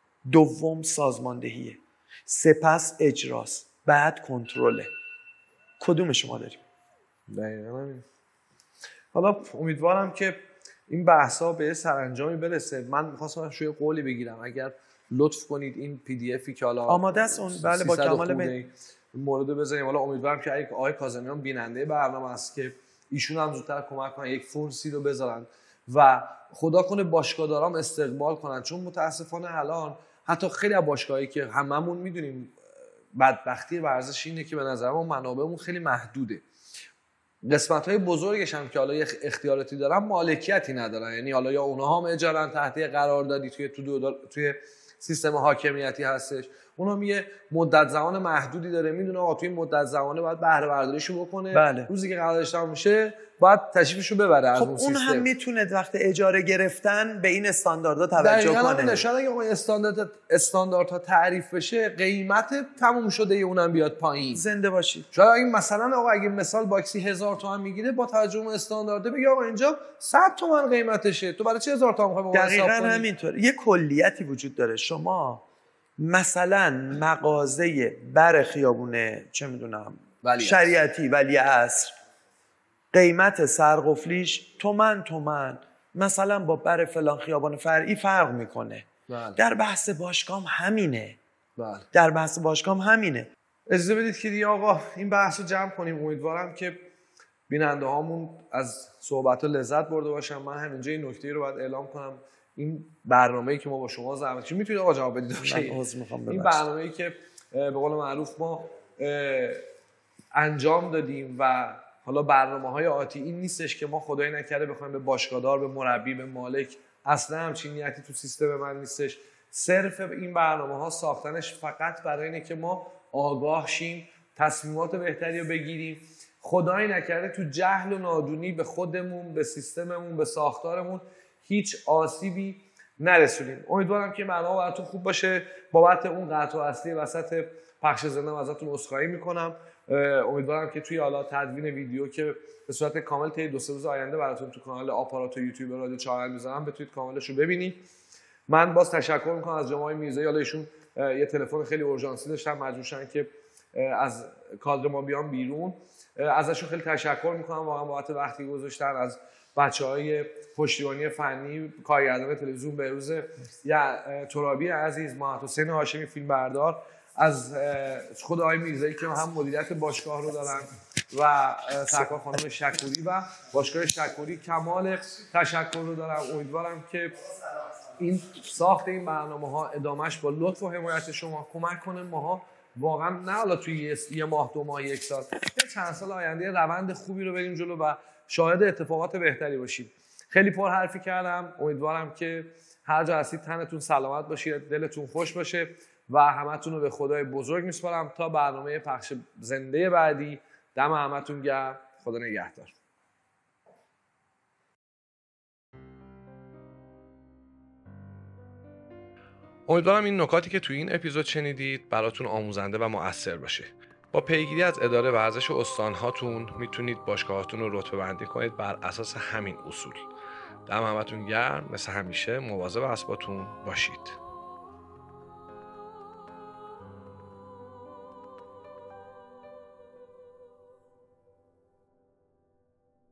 S2: دوم سازماندهیه، سپس اجراست، بعد کنترله. کدوم شما داریم؟
S1: دقیقاً همین. حالا امیدوارم که این بحثا به سرانجامی برسه. من می‌خواستم شوی قولی بگیرم اگر لطف کنید این پی دی افی که حالا
S2: آماده است اون بله با کمال میل
S1: مورد بزنیم. حالا امیدوارم که اگه آقای کاظمیان بیننده برنامه است که ایشون هم زودتر کمک کنن یک فرسی رو بذارن و خدا کنه باشگاه‌دارام استقبال کنن، چون متاسفانه الان حتی خیلی از باشگاهایی که هممون میدونیم بدبختی ورزش اینه که به نظر من منابعمون خیلی محدوده. قسمت‌های بزرگش هم که حالا یه اختیاراتی دارن مالکیتی ندارن، یعنی حالا یا اونها هم اجارن تحت قراردادی توی تو توی سیستم حاکمیتی هستش، اونم یه مدت زمان محدودی داره، میدونه آقا توی مدت زمانه باید بهره برداریشو بکنه.
S2: بله.
S1: روزی که قراردادش تموم میشه باید تشریفشو ببره از
S2: خب
S1: اون
S2: اون
S1: سیستم.
S2: هم میتونه وقت اجاره گرفتن به این استانداردها توجه کنه.
S1: دقیقاً شاید اگه اون استاندارد استانداردها تعریف بشه قیمت تموم شده ای اونم بیاد پایین.
S2: زنده باشید.
S1: شاید این مثلا آقا اگه مثال باکسی هزار تومان میگیره با توجه به استاندارده بگه آقا اینجا صد تومان قیمتشه، تو برای چه هزار تومان میخوای
S2: دقیقاً همینطور. یه کلیتی وجود داره. شما مثلا مغازه بر خیابونه چه میدونم ولی شریعتی ولی عصر قیمت سرقفلیش تومن تومن مثلا با بر فلان خیابان فرعی فرق میکنه.
S1: بله.
S2: در بحث باشگاه همینه.
S1: بله.
S2: در بحث باشگاه همینه.
S1: اجازه بدید که دیگه آقا این بحث رو جمع کنیم. امیدوارم که بیننده هامون از صحبت ها لذت برده باشن. من همینجا این نکته رو باید اعلام کنم، این برنامه‌ای که ما با شما زحمت کشیدیم میتونید آقا جواب بدید. این برنامه‌ای که به قول معروف ما انجام دادیم و حالا برنامه‌های آتی این نیستش که ما خدای نکرده بخوایم به باشگاهدار، به مربی، به مالک، اصلا همچین نیتی تو سیستم من نیستش. صرف این برنامه‌ها ساختنش فقط برای اینه که ما آگاه شیم، تصمیمات بهتری رو بگیریم، خدای نکرده تو جهل و نادونی به خودمون، به سیستممون، به ساختارمون هیچ آسیبی نرسونیم. امیدوارم که برنامه براتون خوب باشه. بابت اون قطع اصلی وسط پخش زنده ازتون عذرخواهی میکنم. امیدوارم که توی حالا تدوین ویدیو که به صورت کامل طی دو سه روز آینده براتون تو کانال آپارات و یوتیوب رادیو چهارنل میذارم، بتونید کاملش رو ببینید. من باز تشکر میکنم از جناب میرزایی. حالا ایشون یه تلفن خیلی اورژانسی داشتن، مجبور شدن که از کادر ما بیان بیرون. ازشون خیلی تشکر میکنم واقعا بابت وقتی گذاشتن. از بچهای پشتیبانی فنی، کارگردان تلویزیون بهروز یا ترابی عزیز، محمد حسین هاشمی فیلمبردار، از خود آقای میرزایی که هم مدیریت باشگاه رو دارن و سرکار خانم شکوری و باشگاه شکوری کمال تشکر رو دارم. امیدوارم که این ساخت این برنامه‌ها ادامهش با لطف و حمایت شما کمک کنه ماها واقعا نه حالا توی یه ماه دو ماه یک سال یه چند سال آینده روند خوبی رو بریم جلو و شاهد اتفاقات بهتری باشید. خیلی پر حرفی کردم، امیدوارم که هر جا هستید تنتون سلامت باشید، دلتون خوش باشه و همتون رو به خدای بزرگ میسپارم تا برنامه پخش زنده بعدی. دم همتون گرم، خدا نگهدار. امیدوارم این نکاتی که توی این اپیزود شنیدید براتون آموزنده و مؤثر باشه. با پیگیری از اداره ورزش استانهاتون میتونید باشگاهاتون رو رتبه بندی کنید بر اساس همین اصول. دم همتون گرم، مثل همیشه مواظب اسباتون باشید.